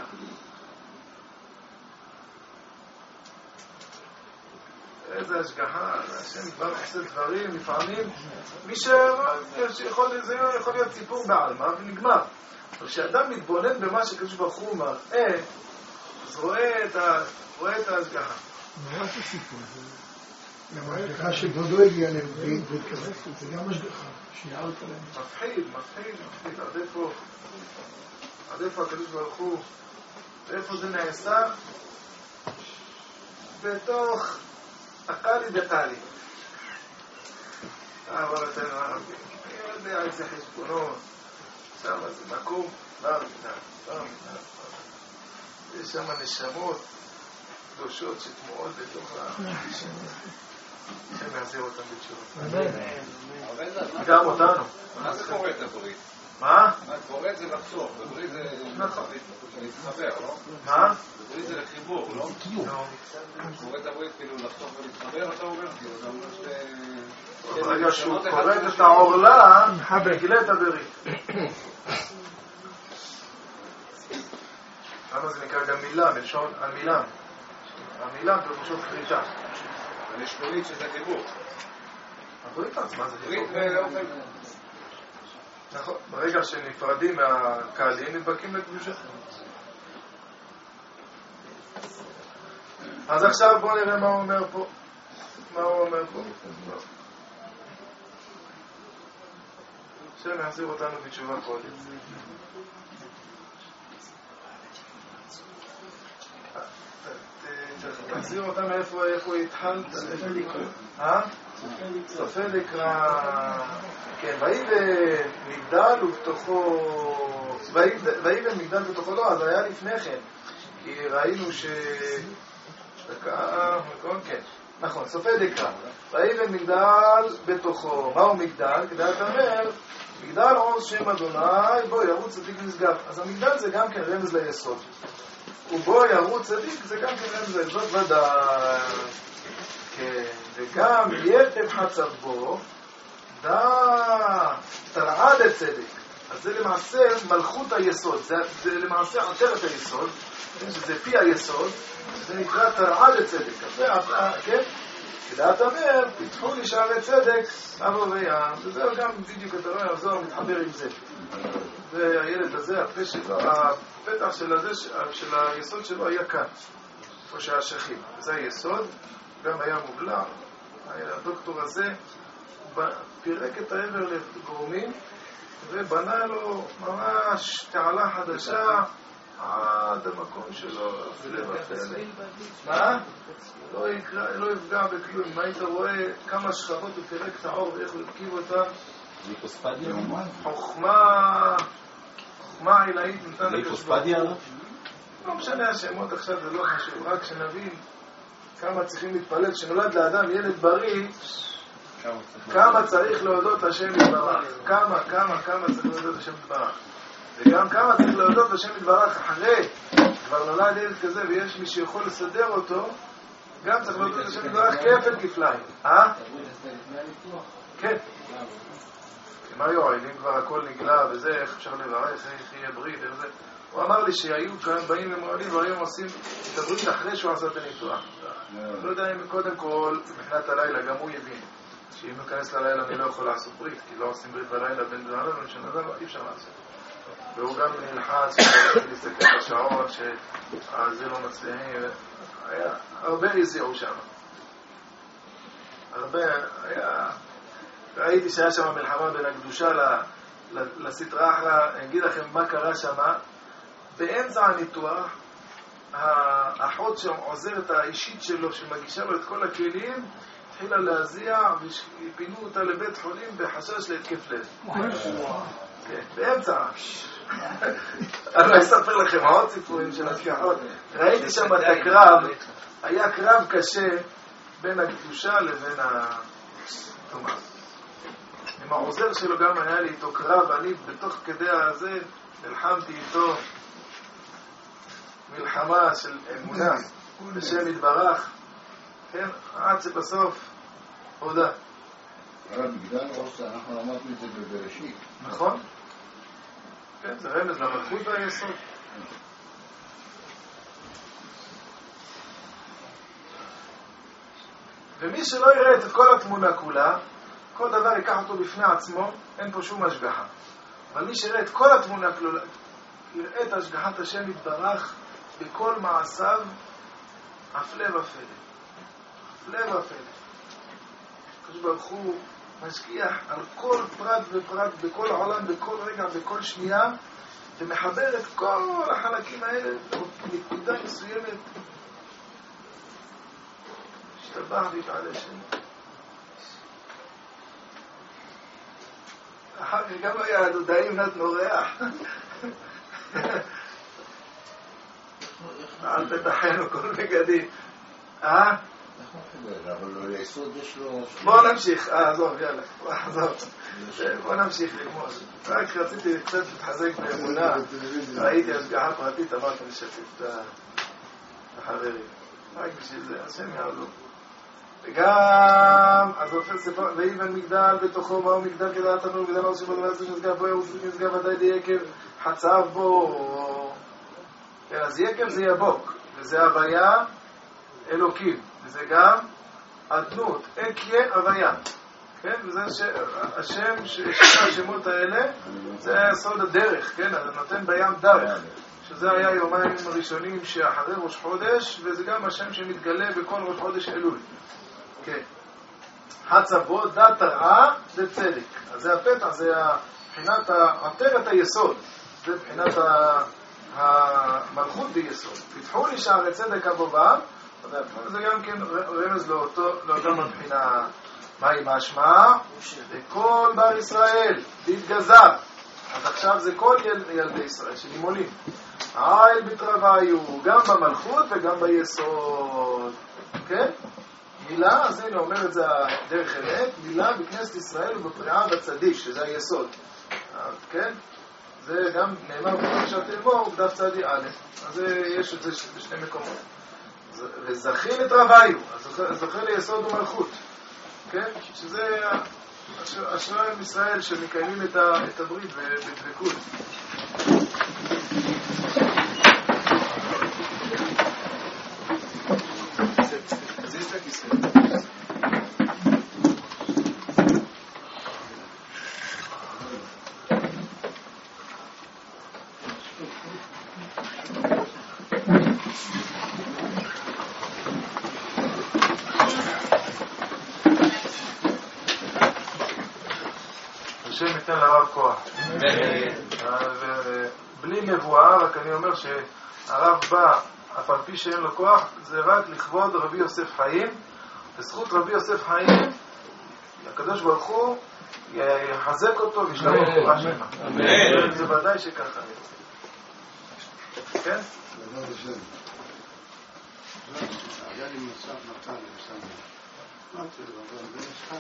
איזה השגחה, השם כבר עושה דברים, לפעמים מי שיכול, זה יכול להיות סיפור בעלמא ונגמר. אבל כשאדם מתבונן במה שקדוש ברוך הוא מראה, אז רואה את, ה, רואה את ההשגחה. מה זה סיפור? למה השגחה שכבודו הגיע לברית וכזה, זה גם השגחה, שנייה אותה להם. מפחיד, מפחיד, מפחיד, עד איפה, עד איפה הקדוש ברוך הוא, ואיפה זה נעשה? בתוך הקלי דקלי. אבל אתם ערבים, אני יודע איזה חשבונות, שם זה מקום, בר מינה, בר מינה. יש שם נשמות קדושות שתמועות בתוך השם. השם יחזיר אותם בתשובה. גם אותנו. מה זה קורא את הברית? מה? מה קורא זה לחשוב, בברית זה להתחבר, לא? מה? בברית זה לחיבור, לא? קורא את הברית כאילו לחשוב ולהתחבר, אתה אומר? כאילו זה אומר ש... ברגע שהוא קורא את העורלה, מגילה את הברית. למה זה נקרא גם מילה, מלשון המילה? המילה פירושו כריתה. יש ברית שזה חיבור. הברית עצמה זה חיבור. ברית באופן... נכון, ברגע שנפרדים מהקהלים נדבקים לקדושה. אז עכשיו בואו נראה מה הוא אומר פה. מה הוא אומר פה? השם יחזיר אותנו בתשובה קודם. תחזיר אותנו איפה התחלת? אה? סופי לקרא... כן, ויבן מגדל ובתוכו... ויבן מגדל ובתוכו לא, אז היה לפני כן. כי ראינו ש... דקה, נכון? כן. נכון, סופי לקרא. ויבן מגדל בתוכו. מהו מגדל? כדי אתה אומר, מגדל עוז שם אדוני, בוא ירוץ צדיק נשגב. אז המגדל זה גם כן רמז ליסוד. ובו ירוץ צדיק זה גם כן רמז ליסוד ודאי. כן, וגם יתב חצב בו, דא תרעד את צדק. אז זה למעשה מלכות היסוד, זה, זה למעשה עטרת היסוד, שזה פי היסוד, זה נקרא תרעד את צדק. אז כן, כדעת אומר, פיתחו לי שערי צדק, אבו וים, וזהו גם בדיוק אתה רואה, הזוהר מתחבר עם זה. והילד הזה, הפה שלו, הפתח של, הזה, של היסוד שלו היה כאן, איפה שהשכים. זה היסוד. גם היה מובלע, הדוקטור הזה פירק את העבר לגורמים ובנה לו ממש תעלה חדשה עד המקום שלו. מה? לא, יקרא, לא יפגע בכלום. אם היית רואה כמה שכבות הוא פירק את העור ואיך הוא ירכיב אותה, חוכמה חוכמה עילאית נתן לקשבו. לא משנה השמות עכשיו, זה לא חשוב, רק שנבין כמה צריכים להתפלל, שנולד לאדם ילד בריא, כמה צריך להודות לשם יתברך, כמה, כמה, כמה צריך להודות לשם יתברך, וגם כמה צריך להודות לשם יתברך אחרי, כבר נולד ילד כזה ויש מי שיכול לסדר אותו, גם צריך להודות לשם יתברך כפל כפליים, אה? כן. מה יועיל, אם כבר הכל נגלה וזה, איך אפשר לברך, איך יהיה בריא, איך זה? הוא אמר לי שהיו כאן באים ומועלים והיום עושים את הברית אחרי שהוא עשה את הניתוח. לא יודע אם קודם כל, מבחינת הלילה, גם הוא יבין שאם נכנס ללילה אני לא יכול לעשות ברית, כי לא עושים ברית בלילה בין בן אדם ושן אדם, אי אפשר לעשות. והוא גם נלחץ, והוא להסתכל בשעות שזה לא מצליחים. היה הרבה הזיעו שם. הרבה, היה... ראיתי שהיה שם מלחמה בין הקדושה לסטרא אחרא, אני אגיד לכם מה קרה שם. באמצע הניתוח, האחות שעוזרת האישית שלו, שמגישה לו את כל הכלים, התחילה להזיע ופינו אותה לבית חולים בחשש להתקף לב. כן, באמצע. אני לא אספר לכם עוד סיפורים של השגחות. ראיתי שם את הקרב, היה קרב קשה בין הקדושה לבין הטומאה. עם העוזר שלו גם היה לי איתו קרב, אני בתוך כדי הזה נלחמתי איתו מלחמה של אמונה בשם יתברך, כן, עד שבסוף הודה. הרב מגדל עושה, אנחנו למדנו את זה בבראשית. נכון? כן, זה רמז למלכות והיסוד. ומי שלא יראה את כל התמונה כולה, כל דבר ייקח אותו בפני עצמו, אין פה שום השגחה. אבל מי שיראה את כל התמונה כולה, יראה את השגחת השם יתברך בכל מעשיו, הפלא ופלא. הפלא ופלא. הקדוש ברוך הוא משגיח על כל פרט ופרט, בכל העולם, בכל רגע, בכל שנייה, ומחבר את כל החלקים האלה לנקודה מסוימת. השתבח ויתעלה שם. אחר כך גם היהדודאים נתנו ריח. אל תתחנו כל בגדים. אה? אבל ליסוד יש לו... בוא נמשיך. אה, עזוב, יאללה. בוא נמשיך לגמור. רק רציתי קצת להתחזק באמונה. ראיתי השגחה פרטית, אמרתי לשתף את החברים. רק בשביל זה, השם יעזור. וגם, אז אופן ספר, ואיבן מגדל בתוכו, מהו מגדל כדעת תנור, מגדל ראשי בדבר זה שנשגב בו, ירוץ נשגב ודאי די יקב, חצב בו. כן, אז יקב זה יבוק, וזה הוויה אלוקים, וזה גם אדנות, אקיה הוויה. כן, וזה השם, שני השמות האלה, זה סוד הדרך, כן, אז נותן בים דרך. שזה היה יומיים הראשונים שאחרי ראש חודש, וזה גם השם שמתגלה בכל ראש חודש אלול. כן. הצבו דת הרעה זה צדק. אז זה הפתח, זה בחינת עטרת היסוד. זה בחינת המלכות ביסוד. פיתחו לי שערי צדק אבובם, וזה גם כן רמז לאותם הבחינה. מהי משמע? לכל בר ישראל, להתגזר. אז עכשיו זה כל יל, ילדי ישראל שנימולים. העיל בתרוויו, גם במלכות וגם ביסוד. כן? מילה, אז הנה אומר את זה דרך אמת, מילה בכנסת ישראל ובפריעה בצדיק, שזה היסוד. כן? זה גם נאמר בפרשת אלמור, בדף צדי א'. אז יש את זה בשני מקומות. וזכיל את רוויו, אז זוכר ליסוד ומלכות. כן? שזה אשרי עם ישראל שמקיימים את הברית בדבקות. אז יש את הכיסא. השם ייתן לרב כוח. בלי נבואה, רק אני אומר שהרב בא, אף על פי שאין לו כוח, זה רק לכבוד רבי יוסף חיים. בזכות רבי יוסף חיים, הקדוש ברוך הוא יחזק אותו וישלח לו תורה שלמה. זה ודאי שככה. כן? היה לי מצב נתן לסמי. אמרתי לו, אבל בן ישחק.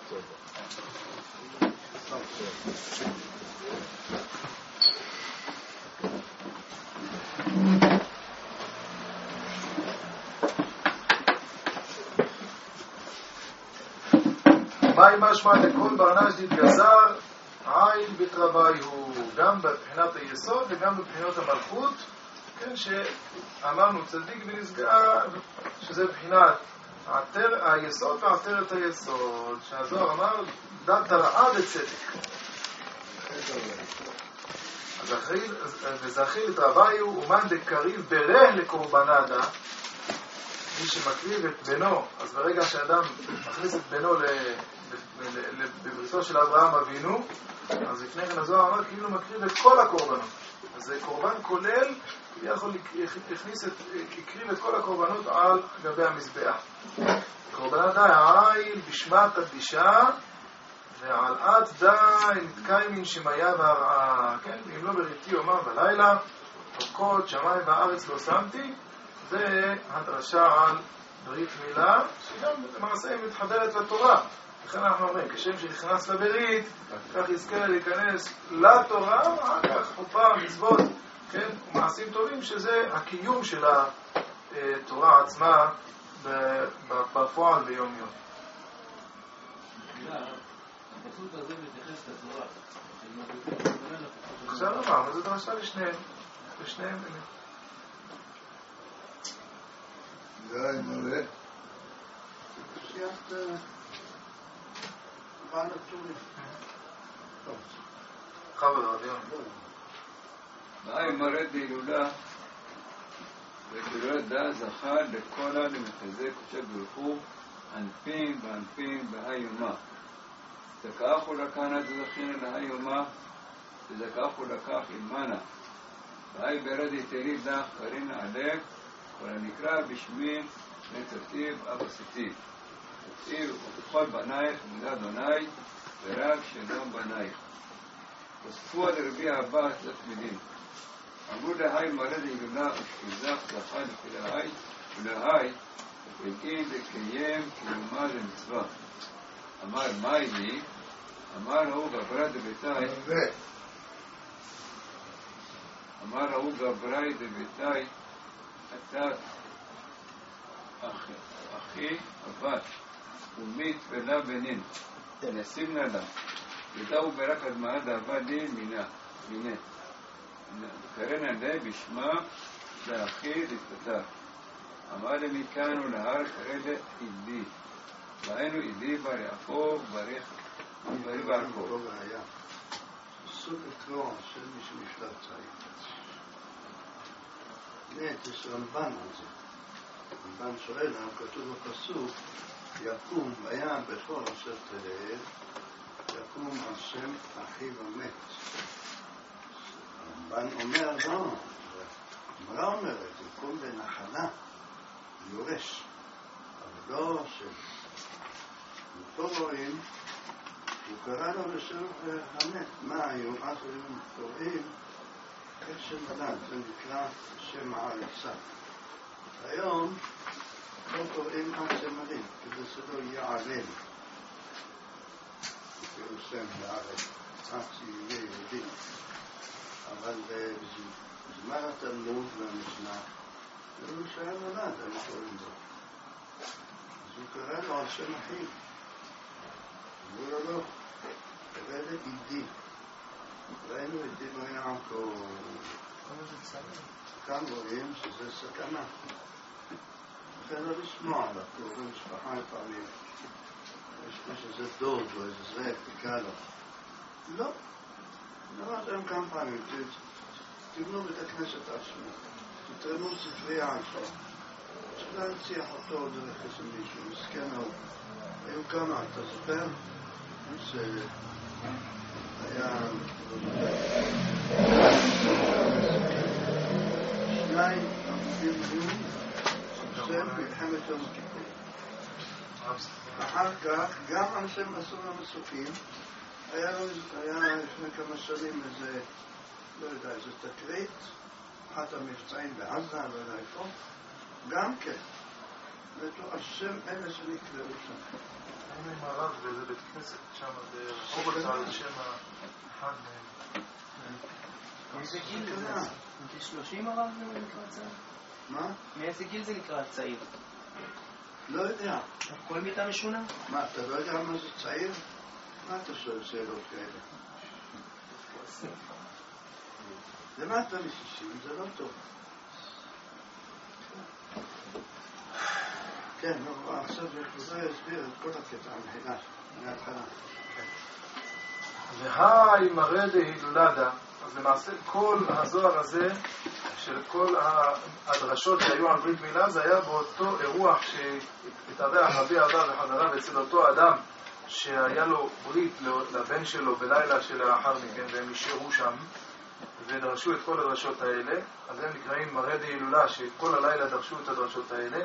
מהי משמע לכל ברנש דתגזר עיל בתרוויו, גם בבחינת היסוד וגם בבחינות המלכות, כן, שאמרנו צדיק ונשגב, שזה בחינת היסוד ועטרת היסוד, שהזוהר אמר דת הרעה וצדק. וזכיל את רוויו אומן דקריב ברך לקורבנדה, מי שמקריב את בנו, אז ברגע שאדם מכניס את בנו בבריתו של אברהם אבינו, אז לפני כן הזוהר אמר כאילו מקריב את כל הקורבנות. אז זה קורבן כולל, יכול הכניס את, הקריב את כל הקורבנות על גבי המזבח. קורבנת העיל בשמת הקדישה, ועל עד די נתקיימין שמיה והרעה, כן? ואם לא בריתי יומם ולילה, תוקות שמיים בארץ לא שמתי, זה הדרשה על ברית מילה, שגם למעשה היא מתחברת לתורה. לכן אנחנו אומרים, כשם שנכנס לברית, כך יזכה להיכנס לתורה, ואחר כך חופה, מצוות, כן? ומעשים טובים, שזה הקיום של התורה עצמה בפועל ביום יום. הפסוק הזה מתייחס לתורה. עכשיו אמר, אבל זו דרשה לשניהם. לשניהם אלה. זה היה מלא. שיחת בעל הטורים. חבל רדיון. באי מרד בהילולה, ובהילולת דה זכה לכל למחזק קודשי ברוך הוא, ענפין וענפין בהיומה. זכך הוא לקחנה זכינה להיומה, וזכך הוא לקח עמנה. באי ברד יתרי דח קרינה עלק, ולנקרא בשמי נצרתיב אבסיתיב. ותיר ובכל בנייך מילה אדוני, ורק שלום בנייך. וספו על רבי הבא את התמידים. אמרו להי מרד הילולה ושכיזך זכה לפילהי, ולהי ופלגין לקיים קיומה למצווה. אמר מאי לי, אמר ההוא גברה דביתי, אמר ההוא גברה דביתי, אתה אחי הבת, ומית ולה בנין, נשים לה לה, ידעו ברק הדמאה דאבה לי מינה, מינה. קרן עלי בשמה לאחי לתתר. אמר לי מכאן ולהר קרא עידי. והיינו עידי בר יעקב ברך ברי בעקב. סוג לקרוא של מי שנפלט צעיר. נט, יש רמב"ן על זה. רמב"ן שואל, כתוב בפסוק, יקום וים בכל אשר תלך, יקום השם אחיו המת. הרמב"ן אומר, לא, הגמרא אומרת, יקום בנחלה, יורש. אבל לא של... ופה רואים, הוא קרא לו לשם המת. מה היום? אז היום קוראים איך שמלן, זה נקרא שם העריסה. היום לא קוראים עד שמלין, כדי שלא יעלם. כאילו שם לארץ, עד שיהיה יהודי. אבל בזמן התלמוד והמשנה, זה לא שהיה נולד, הם קוראים לו. אז הוא קרא לו על שם אחיו. אמרו לו לא, קרא לעידי. ראינו עידי מיעקב. כאן רואים שזה סכנה. לכן לא לשמוע עליו, קוראים משפחה לפעמים. יש פה שזה דוד או איזה זרק, תקרא לו. לא. נראה להם כמה פעמים, תבנו בית הכנסת עצמו, תתרמו ספרי העשור, שלא יציח אותו דרך איזה מישהו, מסכן ההוא. היו כמה, אתה זוכר? שהיה שניים עמודים היו חוסם מלחמת יום הכיפורים. אחר כך, גם אנשי מסור המסוקים, היה לפני כמה שנים איזה, לא יודע, איזה תקרית, אחת המבצעים בעזה, לא יודע איפה, גם כן. ואתו השם אלה שנקראו שם. אני עם הרב באיזה בית כנסת שם, ברחוב הצעה, שם אחד מהם. מאיזה גיל זה? מגיל שלושים הרב זה נקרא צעיר? מה? מאיזה גיל זה נקרא צעיר? לא יודע. כל מיטה משונה? מה, אתה לא יודע מה זה צעיר? מה אתה שואל שאלות כאלה? למטה משישים, זה לא טוב. כן, עכשיו לכבודו יסביר את כל הקטע המחילה, מההתחלה. והי מרד הילולדה, אז למעשה כל הזוהר הזה של כל הדרשות שהיו על ברית מילה, זה היה באותו אירוח שהתארח אבי אבא וחבריו אצל אותו אדם שהיה לו ברית לבן שלו בלילה שלאחר מכן, והם נשארו שם. ודרשו את כל הדרשות האלה, אז הם נקראים מראה הילולה, שכל הלילה דרשו את הדרשות האלה.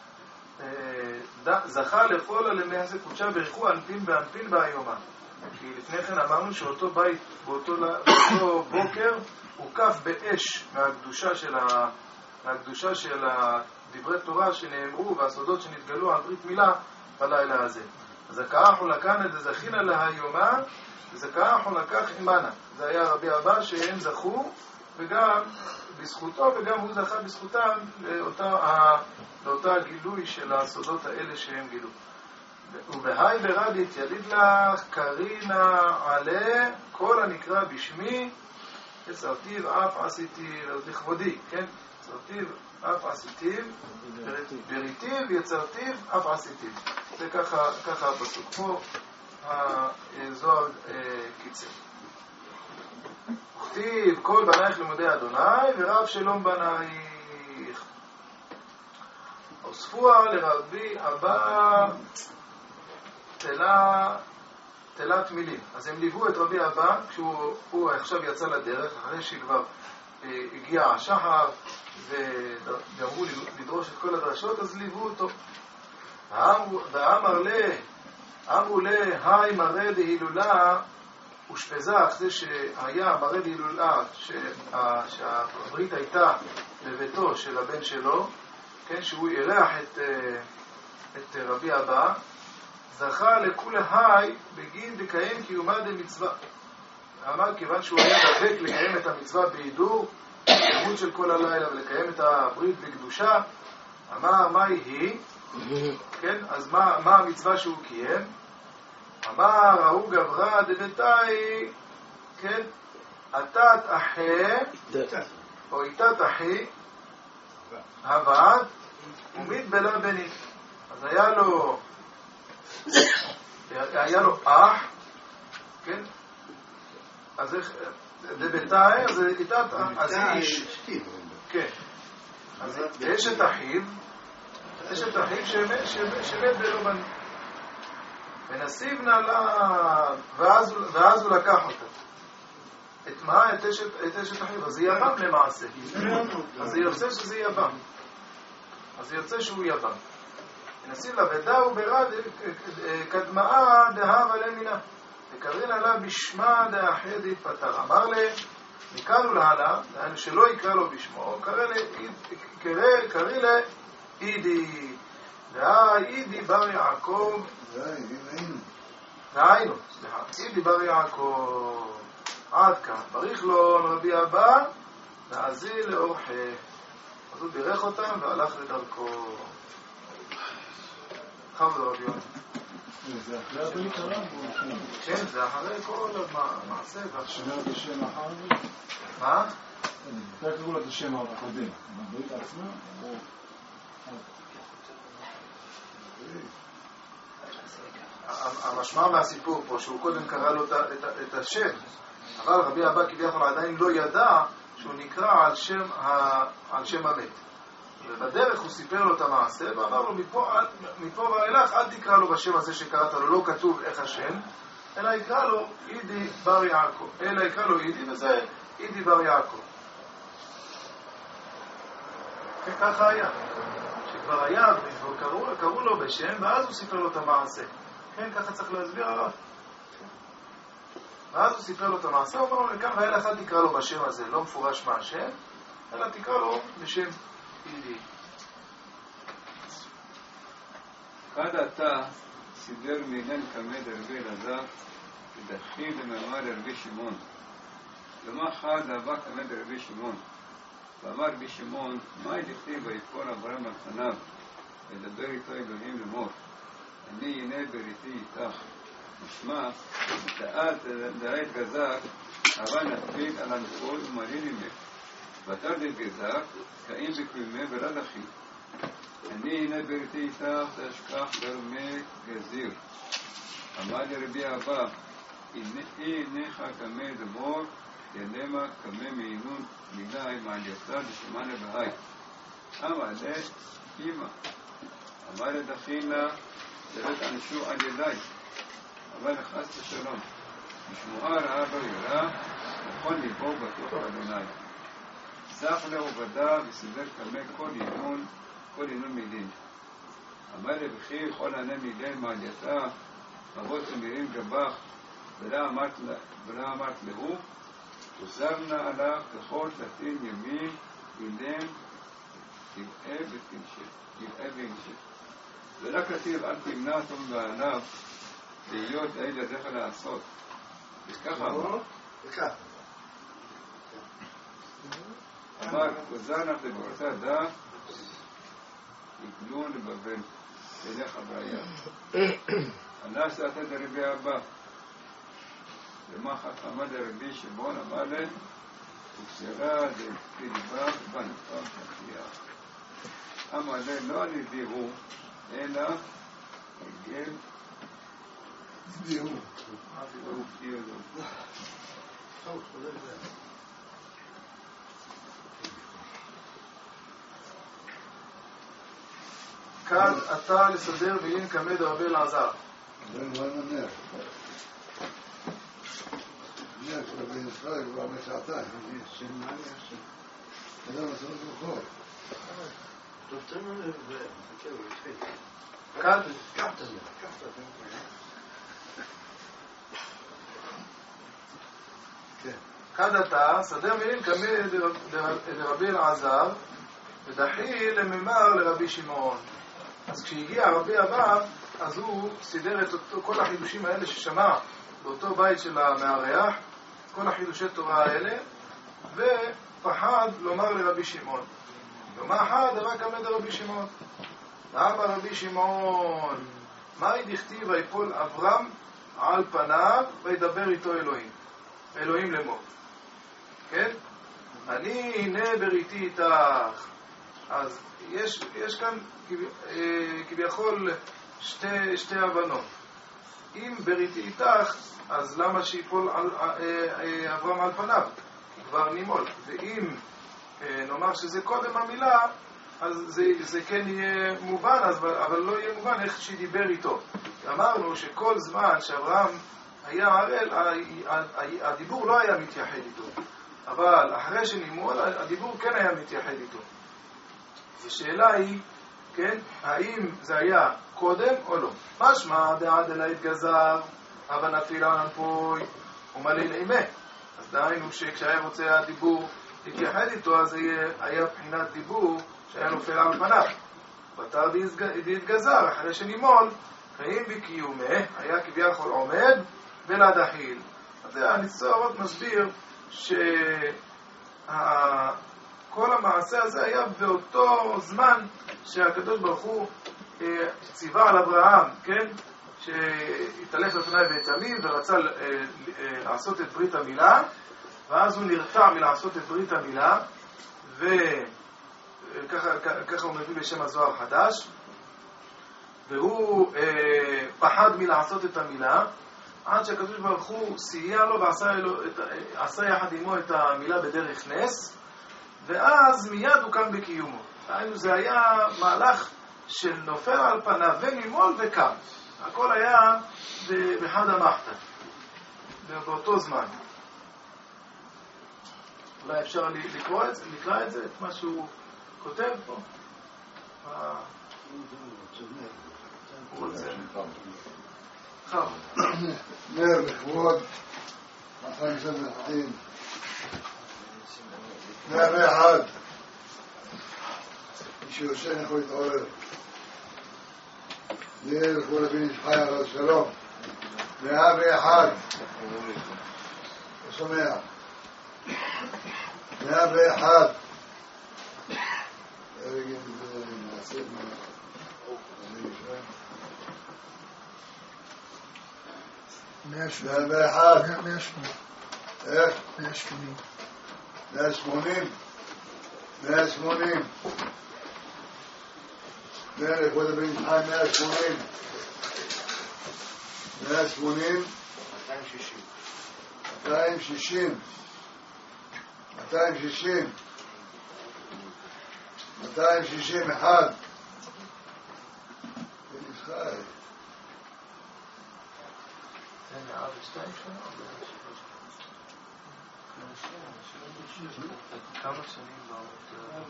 זכה לפעול על ימי הזה קודשה ברכו אנפין באנפין ביומה. כי לפני כן אמרנו שאותו בית באותו, באותו בוקר הוקף באש מהקדושה של, ה, מהקדושה של דברי תורה שנאמרו והסודות שנתגלו על ברית מילה בלילה הזה. זכאה חולקן את זכינה להיומה וזכאה חולקח אימנה. זה היה רבי אבא שהם זכו וגם בזכותו וגם הוא זכה בזכותם לאותה, לאותה גילוי של הסודות האלה שהם גילו. ובהי ברדית ידיד לך קרינה עלה כל הנקרא בשמי יצרתיו אף עשיתיו לכבודי, כן? יצרתיו אף עשיתיו בריתיו יצרתיו אף עשיתיו. זה ככה, ככה הפסוק. פה הזוהר קיצר. וכתיב כל בנייך לימודי אדוני ורב שלום בנייך. הוספוה לרבי אבא תלה, תלת מילים. אז הם ליוו את רבי אבא כשהוא עכשיו יצא לדרך, אחרי שכבר אה, הגיע השחר וגמרו לדרוש את כל הדרשות, אז ליוו אותו. ואמר לה, אמרו לה, היי מראה דהילולה, ושפזה אחרי שהיה מראה דהילולה, שה, שהברית הייתה בביתו של הבן שלו, כן, שהוא אירח את, את רבי אבא, זכה לכולה היי בגין לקיים קיומה דמצווה. אמר כיוון שהוא היה דבק לקיים את המצווה בהידור, לימוד של כל הלילה ולקיים את הברית בקדושה, אמר מה היא? כן, אז מה, מה המצווה שהוא קיים? אמר ההוא גברא דבתאי, כן, עתת אחי או עתת אחי הבאת ומית בלה בנית. אז היה לו היה לו אח, כן? אז איך דבתאי, אז עתת אז איש, כן, אז יש את אחיו, יש את אחיו שמת בלא בנית. ונסיב נעלה, ואז, ואז הוא לקח אותה. את מה? את אשת, את אשת אחיו. אז זה יבם למעשה. אז זה יוצא שזה יבם. אז זה יוצא שהוא יבם. ונסיב לה, ודאו ברד קדמאה דהב עלי מינה. וקרין עלה בשמה דאחד התפטר. אמר לה, נקראנו להלה, שלא יקרא לו בשמו, קרא לה אידי. דהה אידי בר יעקב, דהיינו, סליחה, אידי בר יעקב, עד כאן, בריך לו רבי אבא, נעזי לאורחה. אז הוא בירך אותם והלך לדרכו. חב לו רבי יונה. זה אחרי הברית הרב או אחרי? כן, זה אחרי כל המעשה. שומר את השם אחר זה? מה? אתה קראו לה את השם הקודם, הברית עצמה או... המשמע מהסיפור פה שהוא קודם קרא לו את השם, אבל רבי אבא כביכול עדיין לא ידע שהוא נקרא על שם, על שם המת. ובדרך הוא סיפר לו את המעשה ואמר לו מפה, מפה ואילך אל תקרא לו בשם הזה שקראת לו, לא כתוב איך השם, אלא יקרא לו אידי בר יעקב, אלא יקרא לו אידי וזה אידי בר יעקב. ככה היה, שכבר היה וקראו, קראו לו בשם ואז הוא סיפר לו את המעשה. כן, ככה צריך להסביר עליו. ואז הוא סיפר לו את המעשה, הוא אמר לו לכאן ואילך אל תקרא לו בשם הזה, לא מפורש מה השם, אלא תקרא לו בשם אידי. חד עתה סידר מינן כמד רבי אלעזר ודחי למאמר רבי שמעון. למה חד אהבה כמד רבי שמעון? ואמר רבי שמעון, מה ידכתיב ויפול אברהם על פניו לדבר איתו אלוהים לאמור, אני הנה בריתי איתך. משמע, דעת גזר, אבל נקפיד על הנפול ומלין ממך. ותר דעת גזר, קאים בקוימי ולד אחי. אני הנה בריתי איתך, תשכח ברמי גזיר. אמר לרבי אבא, הינך כמה דבור, ינמה כמה מעינון מיני מעלייתה לשמנה בהי. אמר לה, אמא. אמר לדחינה, דלת אנשו על ידי. אבל חס ושלום. משמועה רעה לא יראה, וכל ליבו בטוח אדוני. זך לו ודע וסידר קמא כל ינון, כל ינון מילים. אמר לבכי כל ענה מילים מעלייתה, אבות ומילים גבך, ולא אמרת, ולא אמרת לו, וזרנה עליו ככל תתין ימין, אילם, תבעה ותנשת, תבעה ונשת. ולא כתיב אל תמנע תום בעיניו, להיות אין ידיך לעשות. וככה אמר. וככה. אמר, וזרנה לבורתה דה, יגלו לבבל, תלך הבעיה. ענה שעתה דרבי הבא. למה חכמה דרבי שמעון אמר לה, וקשרה דלפי ליבה ובנפה שחייה. אמר לה, לא על ידי הוא, אלא הרגל דיהו. הוא דיהו. כאן אתה לסדר מילים קמא דרבי אלעזר. זה לא ננר. נר של רבי ישראל הוא הרבה שעתיים. שמה יש? אתה יודע לעשות את רחוב. טוב, תן לנו וחכה, הוא התחיל. כאן, קח את זה, קח את זה. כן. כאן אתה סדר מילים קמא דרבי אלעזר, ודחי לממר לרבי שמעון. אז כשהגיע רבי אבא, אז הוא סידר את אותו, כל החידושים האלה ששמע באותו בית של המארח, כל החידושי תורה האלה, ופחד לומר לרבי שמעון. יום אחד רק עמד רבי שמעון. אמר רבי שמעון, מהי דכתיב ויפול אברהם על פניו וידבר איתו אלוהים. אלוהים לאמור. כן? אני הנה בריתי איתך. אז יש, יש כאן כביכול שתי, שתי הבנות. אם בריתי איתך, אז למה שיפול על, אברהם על פניו? כבר נימול. ואם נאמר שזה קודם המילה, אז זה, זה כן יהיה מובן, אז, אבל לא יהיה מובן איך שדיבר איתו. אמרנו שכל זמן שאברהם היה ערל, הדיבור לא היה מתייחד איתו. אבל אחרי שנימול, הדיבור כן היה מתייחד איתו. השאלה היא, כן, האם זה היה קודם או לא? משמע דעד אלה התגזר, אבל נפיל הנפוי, ומלא לאימה. אז דהיינו שכשהיה רוצה הדיבור להתייחד איתו, אז היה בחינת דיבור שהיה נופל על פניו. בתר דהתגזר, אחרי שנימול, חיים בקיומה, היה כביכול עומד ולדחיל. אז הניסוח עוד מסביר שכל המעשה הזה היה באותו זמן שהקדוש ברוך הוא ציווה על אברהם, כן? שהתהלך לפני בית עמי ורצה לעשות את ברית המילה, ואז הוא נרתע מלעשות את ברית המילה, וככה הוא מביא בשם הזוהר חדש, והוא אה, פחד מלעשות את המילה, עד שהקדוש ברוך הוא סייע לו ועשה לו, את, עשה יחד עמו את המילה בדרך נס, ואז מיד הוא קם בקיומו. זה היה מהלך של נופל על פניו ונימול וקם. הכל היה בחד המחתא, באותו זמן. אולי אפשר לקרוא את זה, לקרוא את זה, את מה שהוא כותב פה. הוא רוצה. נר לכבוד, אחרי שמחים. נר אחד. מי שיושן יכול להתעורר. נר לכבוד אבי נשחי על השלום. מאה ואחד. לא שומע. מאה ואחד. רגע נעשה מה... מאה ואחד. מאה שמונים. איך? מאה שמונים. מאה שמונים. מאה שמונים. מאה לכבוד אבי נשחי מאה שמונים. מאה שמונים. מאתיים שישים. מאתיים שישים. מאתיים שישים. מאתיים שישים אחד. ונשחי. כמה שנים באות?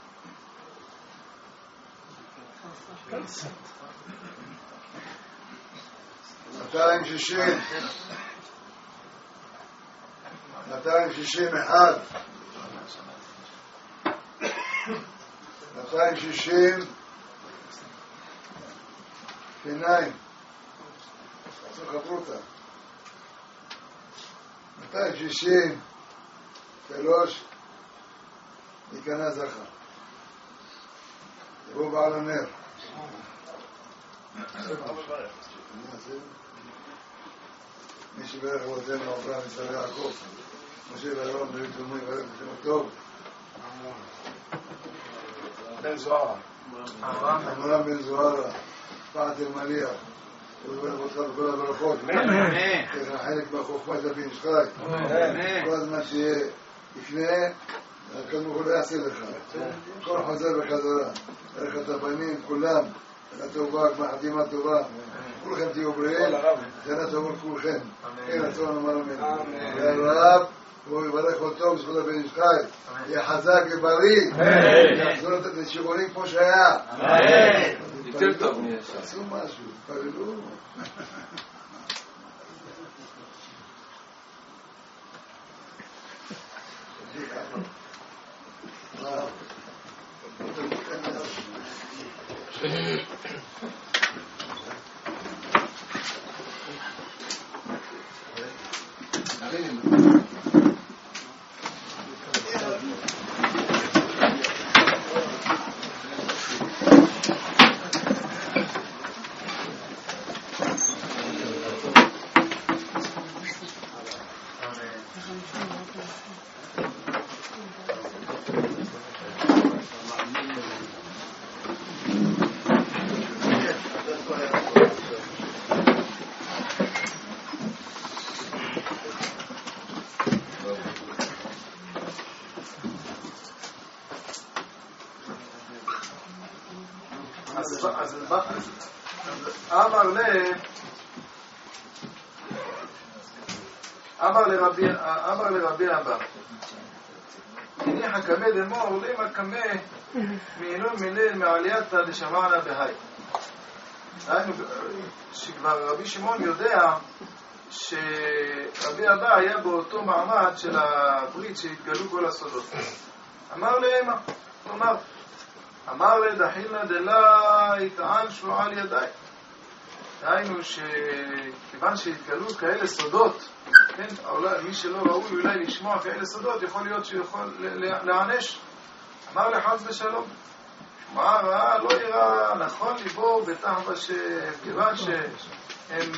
מאתיים שישים מאתיים שישים אחד מאתיים שישים שניים חברותה מאתיים שישים שלוש ניכנס זכה יבוא בעל הנר מי שברך רבותינו אברהם יצחק יעקב משה ואהרון דוד שלמה יברך בשם הטוב בן זוהרה אברהם בן זוהרה פעת אלמליח וברך אותך בכל הברכות תכף חלק בחוכמת הבן איש חי כל הזמן שיהיה יפנה הקדוש ברוך הוא לא יעשה לך כל חוזר בחזרה ברכת הבנים כולם שנה טובה, גמר חתימה טובה כולכם תהיו בריאים שנה טובה לכולכם כן רצון אמר אמן והרב הוא יברך אותו בזכות הבן איש חי יהיה חזק ובריא יחזור לשיעורים כמו שהיה יותר טוב נהיה שם עשו משהו, פרלו אמר ל... אמר לרבי... אמר לרבי אבא הניח קמא דמור למה קמא מעינון מילל מעלייתא דשמענא בהאי. דהיינו שכבר רבי שמעון יודע שרבי אבא היה באותו מעמד של הברית שהתגלו כל הסודות. אמר למה, כלומר אמר לדחילנא דלה יטען שבועה על ידיי. דהיינו שכיוון שהתגלו כאלה סודות, כן, אולי מי שלא ראוי אולי לשמוע כאלה סודות, יכול להיות שיכול לענש. אמר לחץ בשלום, שמע רעה לא יראה, נכון ליבו בטח בשם, כיוון שהם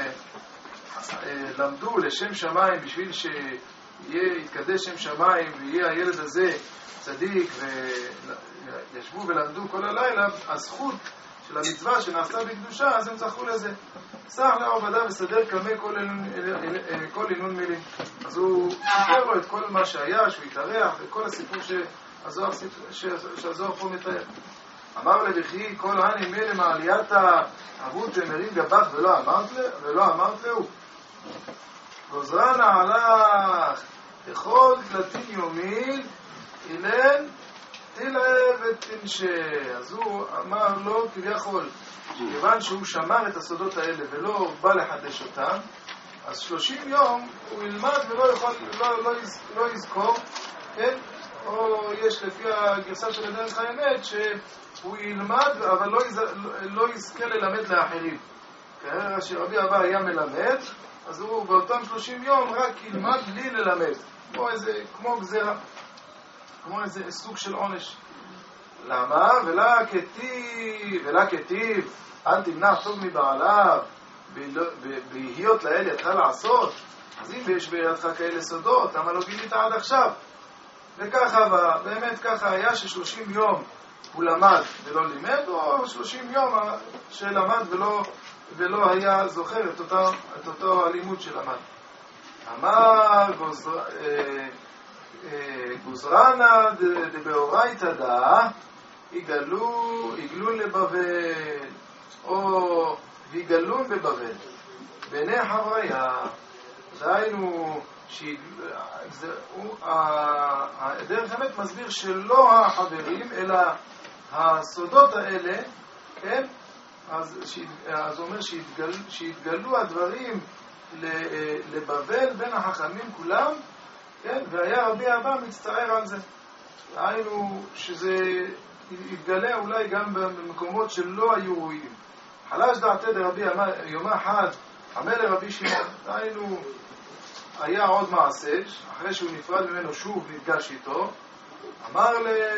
למדו לשם שמיים בשביל שיתקדש שם שמיים ויהיה הילד הזה צדיק וישבו ולמדו כל הלילה, הזכות של המצווה שנעשתה בקדושה, אז הם זכו לזה. סך לעובדה וסדר קמא כל עינון מילים. אז הוא סיפר לו את כל מה שהיה, שהוא התארח, וכל הסיפור שהזוהר פה מתאר. אמר לבכי כל הני מלא מעלייתא אבות מרים גבך ולא אמרת ולא אמרת לו. גוזרה נעלך תחוד תלתין יומיל אילן תילה ותנשה. אז הוא אמר לו כביכול, כיוון שהוא שמר את הסודות האלה ולא בא לחדש אותם, אז שלושים יום הוא ילמד ולא יכול, לא, לא, לא יזכור, כן? או יש לפי הגרסה של הדרך האמת שהוא ילמד אבל לא, יז, לא יזכה ללמד לאחרים. כהר שרבי אבא היה מלמד, אז הוא באותם שלושים יום רק ילמד בלי ללמד, כמו איזה, כמו גזרה, כמו איזה סוג של עונש. למה? ולה כתיב, ולה כתיב, אל תמנע טוב מבעליו, בהיות לאל ידך לעשות. אז אם יש בידך כאלה סודות, למה לא גילית עד עכשיו? וככה, באמת ככה היה ששלושים יום הוא למד ולא לימד, או שלושים יום שלמד ולא, ולא היה זוכר את אותו, את אותו הלימוד שלמד. אמר גוזר... אה, גוזרנה דבאורייתא דא יגלו יגלו לבבל או ויגלון בבבל בני חבריה. דהיינו דרך אמת מסביר שלא החברים, אלא הסודות האלה, כן? אז הוא אומר שהתגל, שהתגלו הדברים לבבל בין החכמים כולם, כן? והיה רבי אבא מצטער על זה. היינו שזה התגלה אולי גם במקומות שלא היו רואים. חלש דעתי דרבי יום אחד, המלך רבי שמעון, היינו, היה עוד מעשה, אחרי שהוא נפרד ממנו שוב נפגש איתו, אמר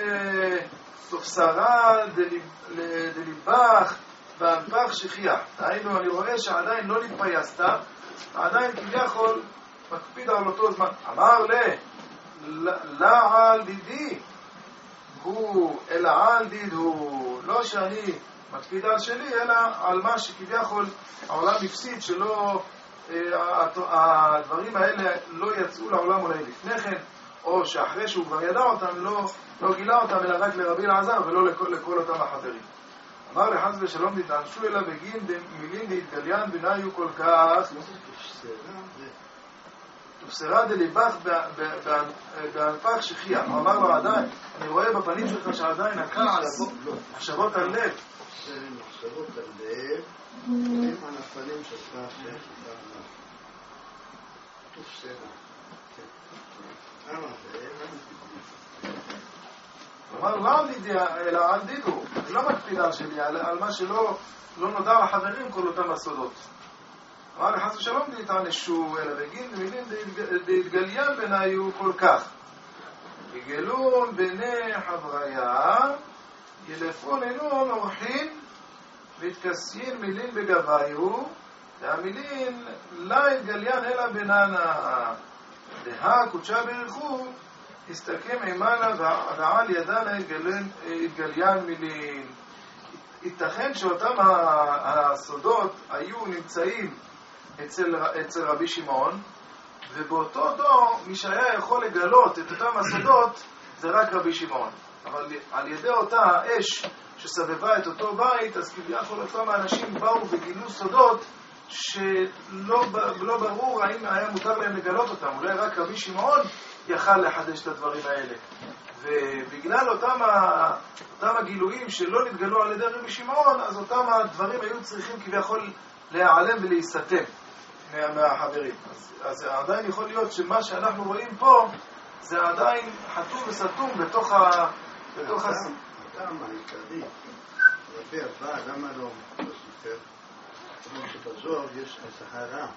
לסופסרה דליבך ואנפח שכיח. היינו, אני רואה שעדיין לא נתפייסת, עדיין כביכול מקפיד על אותו זמן. אמר לה, לעל דידי, הוא, אלא על דיד הוא, לא שאני מקפיד על שלי, אלא על מה שכביכול העולם הפסיד, שלא, הדברים האלה לא יצאו לעולם אולי לפני כן, או שאחרי שהוא כבר ידע אותם, לא, לא גילה אותם, אלא רק לרבי אלעזר ולא לכל, לכל אותם החברים. אמר לחס ושלום נתענשו אלא בגין מילים להתגליין ביניו כל כך, תופסרה דליבך באנפח שכיח. הוא אמר לו, עדיין, אני רואה בפנים שלך שעדיין הכעס, מחשבות על לב. זה מחשבות על לב, עם הנפלים שלך שכיח. תופסרה. למה זה? הוא אמר, לא על דידי, אלא על דידו. אני לא מקפיד על שלי, על מה שלא נודע לחברים כל אותם הסודות. אמר לחס ושלום דתענשו אלא בגין מילים דתגליין ביניו כל כך. יגלון בני חבריה ילפון אינון אורחין והתכסין מילים בגביו והמילים לא יתגליין אלא ביננה דה קודשה ברכו הסתכם עמנה ועל ידנה יתגליין מילים. ייתכן שאותם הסודות היו נמצאים אצל, אצל רבי שמעון, ובאותו דור מי שהיה יכול לגלות את אותם הסודות זה רק רבי שמעון. אבל על ידי אותה האש שסבבה את אותו בית, אז כביכול אותם האנשים באו וגילו סודות שלא לא ברור האם היה מותר להם לגלות אותם. אולי רק רבי שמעון יכל לחדש את הדברים האלה. ובגלל אותם, אותם הגילויים שלא נתגלו על ידי רבי שמעון, אז אותם הדברים היו צריכים כביכול להיעלם ולהסתתם מהחברים. אז, אז עדיין יכול להיות שמה שאנחנו רואים פה זה עדיין חתום וסתום בתוך ה... בתוך ה... הטעם העיקרי, רבי אבא, למה לא בסופר? כמו שבזוהר יש אזהרה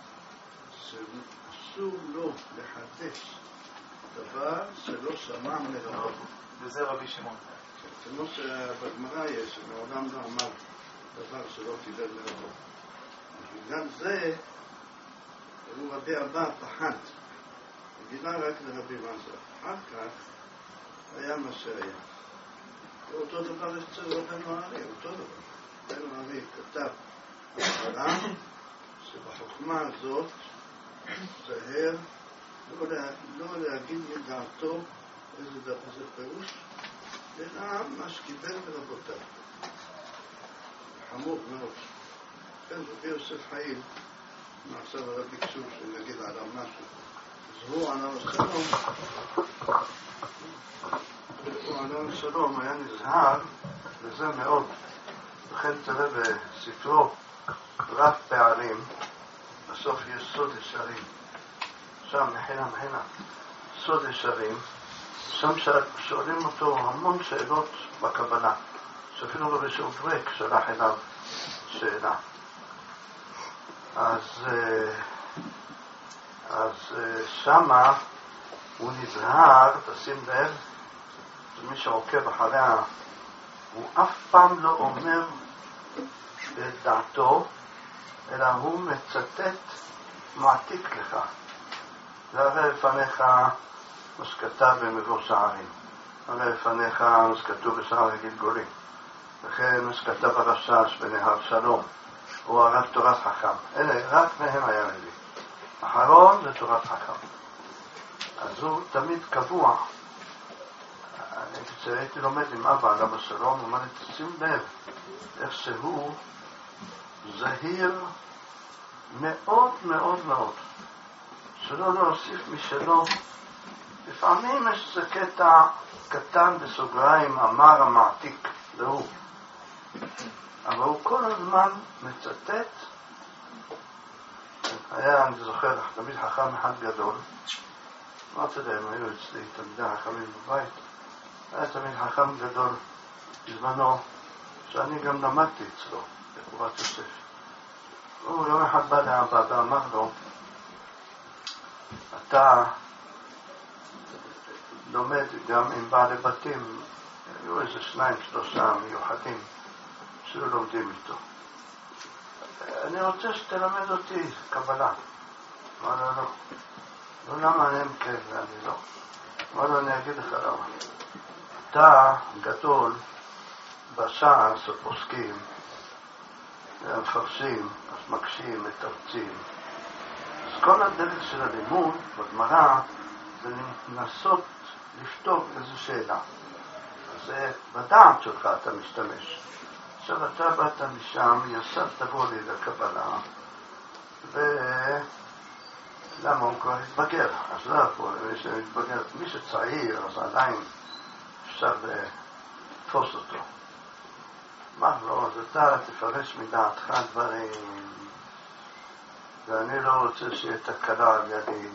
שאסור לו לחדש דבר שלא שמע מרבו. וזה רבי שמעון. כמו שבגמרא יש, שמעולם לא אמר דבר שלא קיבל מרבו. בגלל זה, הוא רבי אבא פחד. גילה רק לרבי מזר. אחר כך היה מה שהיה. ואותו דבר אצל רבנו הארי, אותו דבר. רבנו הארי כתב בהתחלה שבחוכמה הזאת זהר לא, לה, לא להגיד לדעתו איזה, איזה פירוש, אלא מה שקיבל מרבותיו. חמור מאוד. כן, רבי יוסף חיים, מעכשיו הרבי קשור שנגיד עליו משהו. אז הוא עליו השלום, הוא עליו השלום היה נזהר לזה מאוד. לכן תראה בספרו רב פערים, בסוף יש סוד ישרים. שם מחינה מחינה, סוד ישרים, שם שואלים אותו המון שאלות בקבלה, שאפילו רבי שאוברק שלח אליו שאלה. אז, אז שמה הוא נזהר, תשים לב, מי שעוקב אחריה, הוא אף פעם לא אומר את דעתו, אלא הוא מצטט מעתיק לך. זה הרי לפניך מה שכתב במבוא שערים, הרי לפניך מה שכתוב בשער הגלגולים, וכן מה שכתב הרשש בנהר שלום, הוא הרב תורת חכם. אלה, רק מהם היה מביא. אחרון זה תורת חכם. אז הוא תמיד קבוע. כשהייתי לומד עם אבא עליו השלום, הוא אמר לי, תשים לב איך שהוא זהיר מאוד מאוד מאוד, שלא להוסיף משלו. לפעמים יש איזה קטע קטן בסוגריים, אמר המעתיק, להוא. אבל הוא כל הזמן מצטט. היה, אני זוכר, תמיד חכם אחד גדול. לא יודע אם היו אצלי תלמידי חכמים בבית. היה תמיד חכם גדול בזמנו, שאני גם למדתי אצלו, בקורת יוסף. הוא יום אחד בא לאבא ואמר לו, אתה לומד גם עם בעלי בתים, היו איזה שניים, שלושה מיוחדים שלא לומדים איתו. אני רוצה שתלמד אותי קבלה. אמר לו, לא. לא למה הם כן ואני לא. אמר לו, אני אגיד לך למה. אתה גדול בש"ס הפוסקים, המפרשים, אז מקשים, מתרצים. אז כל הדרך של הלימוד בגמרא זה לנסות לפתור איזו שאלה. אז בדעת שלך אתה משתמש. עכשיו אתה באת משם, ישר תבוא לי לקבלה, ולמה הוא כבר התבגר? אז לא פה, מי שמתבגר, מי שצעיר, אז עדיין אפשר לתפוס אותו. אמר לו, אז אתה תפרש מדעתך דברים, ואני לא רוצה שיהיה תקלה על ידי.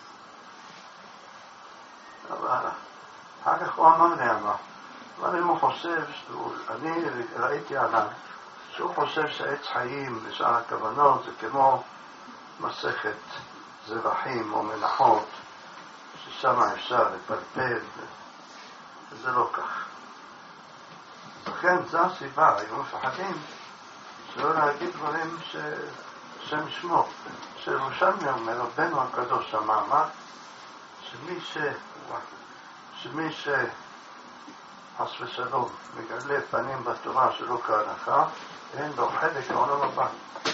אבל אחר כך הוא אמר לי, אמר, אבל אם הוא חושב, אני ראיתי עליו, שהוא חושב שעץ חיים בשאר הכוונות זה כמו מסכת זבחים או מנחות, ששם אפשר לפלפל, וזה לא כך. לכן זו הסיבה, היו מפחדים שלא להגיד דברים ששם ישמור. שירושלמי אומר, רבנו הקדוש אמר, שמי ש... שמי ש... חס ושלום, מגלה פנים בתורה שלא כהלכה, אין לו חלק העולם הבא.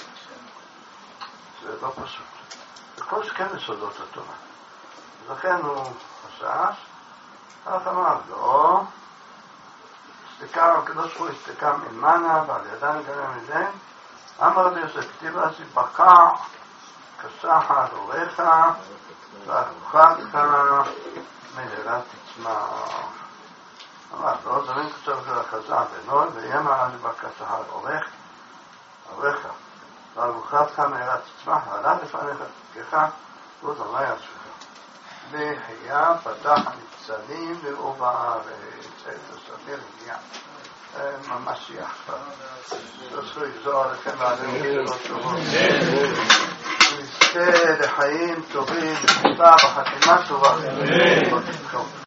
זה לא פשוט. וכל שכן לסודות התורה. לכן הוא חשש, כך אמר, לא, הסתיקה, הקדוש הוא הסתיקה ממנה, ועל ידן גרם מזה, אמר לי, זה כתיב אז יבקע, כשחר הוריך, וארוחתך מהרה תצמח. אמר, לא, זה מין קצת של החזה בנוי, ויהיה מעלה לבקשת הוריך, הוריך, וארוחתך מהרה תצמח, ועלה לפניך תפקיך, לא דמה יצפך. בחייה פתח הניצנים וראו בארץ, זה סביר הגיע. ממש יחד. תעשו יגזור עליכם ועלינו שלא טובות. נזכה לחיים טובים, נזכה בחתימה טובה.